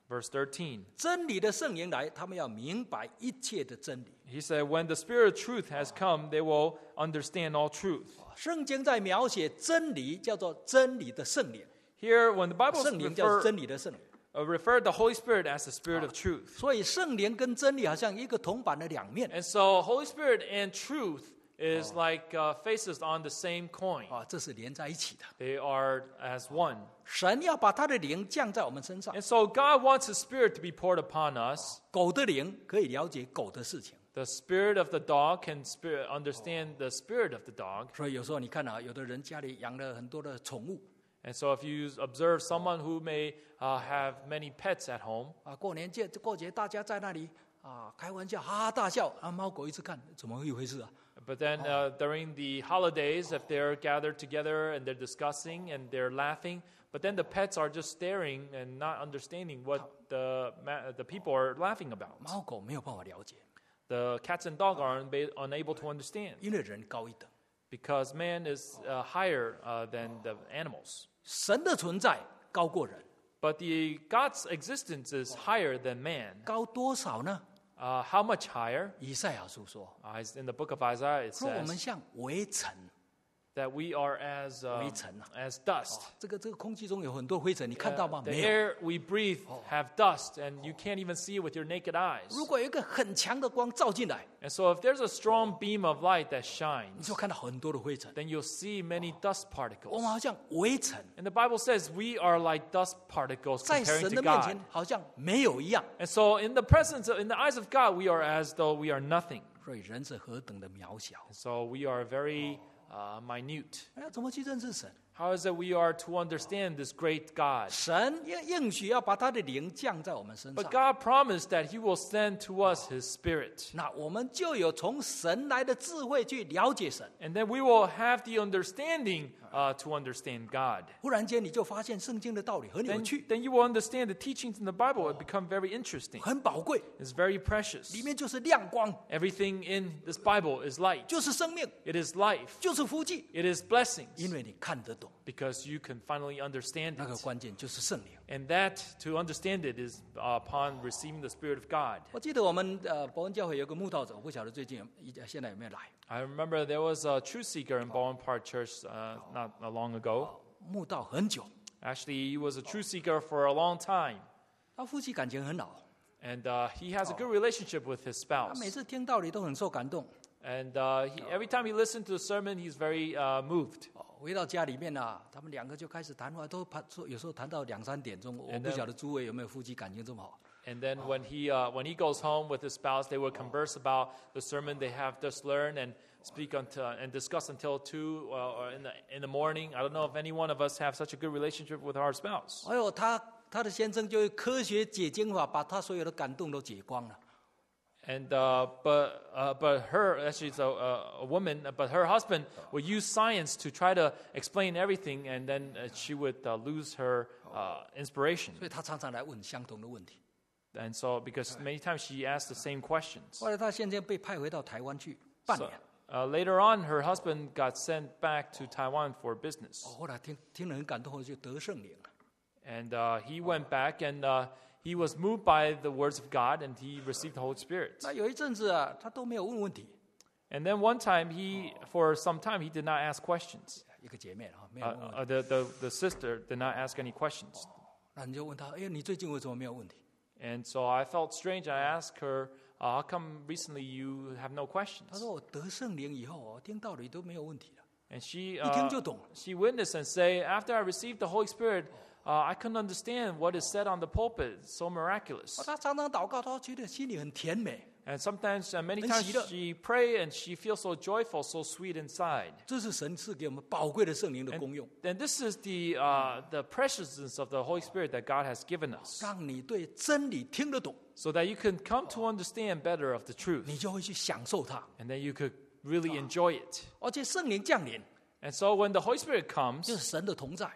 Verse thirteen. 真理的圣灵来，他们要明白一切的真理。 He said, when the Spirit of truth has come, they will understand all truth. 圣经在描写真理，叫做真理的圣灵。 Here, when the Bible 圣灵叫 refer, 真理的圣灵。 uh, referred the Holy Spirit as the Spirit of truth. 所以圣灵跟真理好像一个铜板的两面 And so Holy Spirit and truth is like uh, faces on the same coin. 啊，这是连在一起的。 They are as one. 神要把他的灵降在我们身上， And so God wants His Spirit to be poured upon us. 狗的灵可以了解狗的事情。 The spirit of the dog can spirit, understand the spirit of the dog. 所以有时候你看啊，有的人家里养了很多的宠物 And so if you observe someone who may uh, have many pets at home, 啊，过年节过节大家在那里啊开玩笑，哈哈大笑啊，猫狗一直看，怎么一回事啊？ but then uh, during the holidays, if they're gathered together and they're discussing and they're laughing, but then the pets are just staring and not understanding what the, ma- the people are laughing about. 猫狗没有办法了解， The cats and dogs are unba- unable to understand 因为人高一等。 because man is uh, higher uh, than the animals. 神的存在高过人， But the God's existence is higher than man. 高多少呢？ Uh, how much higher? 以赛亚书说， Uh, it's in the book of Isaiah, it 说我们 says 像微尘。 that we are as uh, 灰尘啊。 as dust. 这个这个空气中有很多灰尘，你看 Uh, 到吗？ the 没有。 air we breathe have dust, and you can't even see it with your naked eyes. 如果有一个很强的光照进来， And so, if there's a strong beam of light that 你 shines, 就看到很多的灰尘。 then you'll see many dust 我 particles. 们好像微尘， And the Bible says we are like dust particles 在 comparing 神 to 的面 God. 前好像没有一样。 And so, in the presence, of, in the eyes of God, we are as though we are nothing. 所以人是何等的渺小。 And so, we are very uh, minute. 哎呀，怎么去认识神？ How is it we are to understand this great God? 神应应许要把他的灵降在我们身 But 上， God promised that He will send to us His Spirit. 那我们就有从神来的智慧去了解神。 And then we will have the understanding uh, to understand God. 忽然间你就发现圣经的道理很有 Then, 趣， then you will understand the teachings in the Bible will become very interesting. 很宝贵， It's very precious. 里面就是亮光， Everything in this Bible is light. 就是生命， It is life. 就是福气， It is blessings. 因为你看得懂。 Because you can finally understand 那个 it. 关键就是圣灵。 And that, to understand it, is uh, upon receiving the Spirit of God. 我记得我们呃伯恩教会有个慕道者，我不晓得最近有现在有没有来。 I remember there was a truth seeker in Bowen Park Church uh, not uh, long ago. 慕道很久， Actually, he was a truth seeker for a long time. 他夫妻感情很好， And uh, he has a good relationship with his 他 spouse. 每次听道理都很受感动。 And uh, he, every time he listened to the sermon, he's very uh, moved. 哦，回到家里面啊，他们两个就开始谈话，都谈说有时候谈到两三点钟。我 And 不 then- 晓得诸位有没有夫妻感情这么好？ And then when he, uh, when he goes home with his spouse, they will converse about the sermon they have just learned and speak until, and discuss until two uh, or in the, in the morning. I don't know if any one of us have such a good relationship with our spouse. 哎呦，他他的先生就用科学解经法，把他所有的感动都解光了。 And uh, but uh, but her actually it's a, a, a woman, but her husband would use science to try to explain everything, and then uh, she would uh, lose her uh, inspiration. 所以他常常来问相同的问题。 And so because many times she asked the same questions. 后来他现在被派回到台湾去半 So, 年。 uh, later on, her husband got sent back to Taiwan for business, 哦，后来听听了很感动，后来就得圣灵了。 and uh, he went back and uh, he was moved by the words of God, and he received the Holy Spirit. 那有一阵子啊，他都没有问问题。 And then one time, he for some time he did not ask questions. 一个姐妹啊，没有 Uh, 问问题。 uh, the, the the sister did not ask any questions. 那你就问他，哎，你最近为什么没有问题？ And so I felt strange. I asked her, uh, how come recently you have no 他 questions? 说我得圣灵以后，我听道理都没有问题了。 And she, 一听 uh, 就懂。 she witnessed and say, after I received the Holy Spirit, uh, I couldn't understand what is said on the pulpit. It's so miraculous. 哦他常常祷告，他觉得心里很甜美。 And sometimes, uh, many 很 times 喜乐。 she pray and she feels so joyful, so sweet inside. 这是神赐给我们宝贵的圣灵的功用， And this is the, uh, the preciousness of the Holy Spirit that God has given us, 让你对真理听得懂， so that you can come to understand better of the truth. 你就会去享受它。 And then you could really enjoy it. 而且圣灵降临， And so when the Holy Spirit comes, 就是神的同在，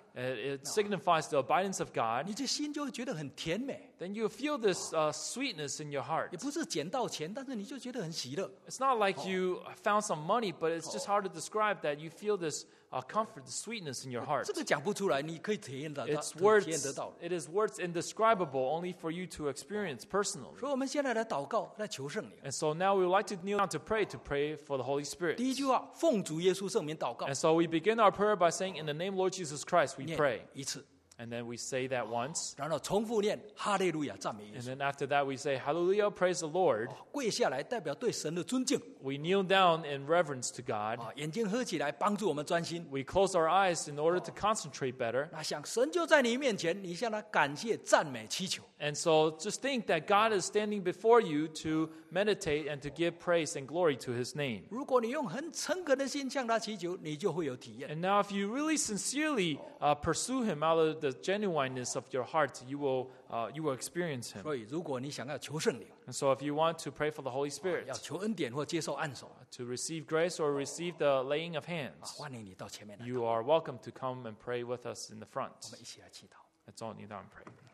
It, it signifies the abidance of God. 你这心就会觉得很甜美， Then you feel this uh, sweetness in your heart. 也不是捡到钱，但是你就觉得很喜乐。 It's not like you found some money, but it's just hard to describe that you feel this uh, comfort, the sweetness in your heart. 这个讲不出来，你可以体验得到， It's 体验得 words. 到。 It is words indescribable, only for you to experience personally. 所以我们现在来祷告，来求圣灵。 And so now we would like to kneel down to pray, to pray for the Holy Spirit. 第一句话，奉主耶稣圣名祷告， And so we begin our prayer by saying, "In the name of Lord Jesus Christ, we 念 pray." 一次， And then we say that once. 然后重复念哈利路亚，赞美耶 And 稣。 then after that, we say, "Hallelujah, praise the Lord." 跪下来代表对神的尊敬 We kneel down in reverence to God. 啊，眼睛合起来帮助我们专心。 We close our eyes in order to concentrate better. 那想神就在你面前，你向他感谢、赞美、祈求。 And so just think that God is standing before you to meditate and to give praise and glory to his name. 如果你用很诚恳的心向他祈求，你就会有体验。 And now if you really sincerely uh, pursue him out of the genuineness of your heart, you will, uh, you will experience him. 所以，如果你想要求圣灵， And so if you want to pray for the Holy 要 Spirit, 求恩典或接受按手， to receive grace or receive the laying of 啊 hands, 欢迎你到前面来， you are welcome to come and pray with us in the front. 我们一起来祈祷。 Let's all kneel down and pray.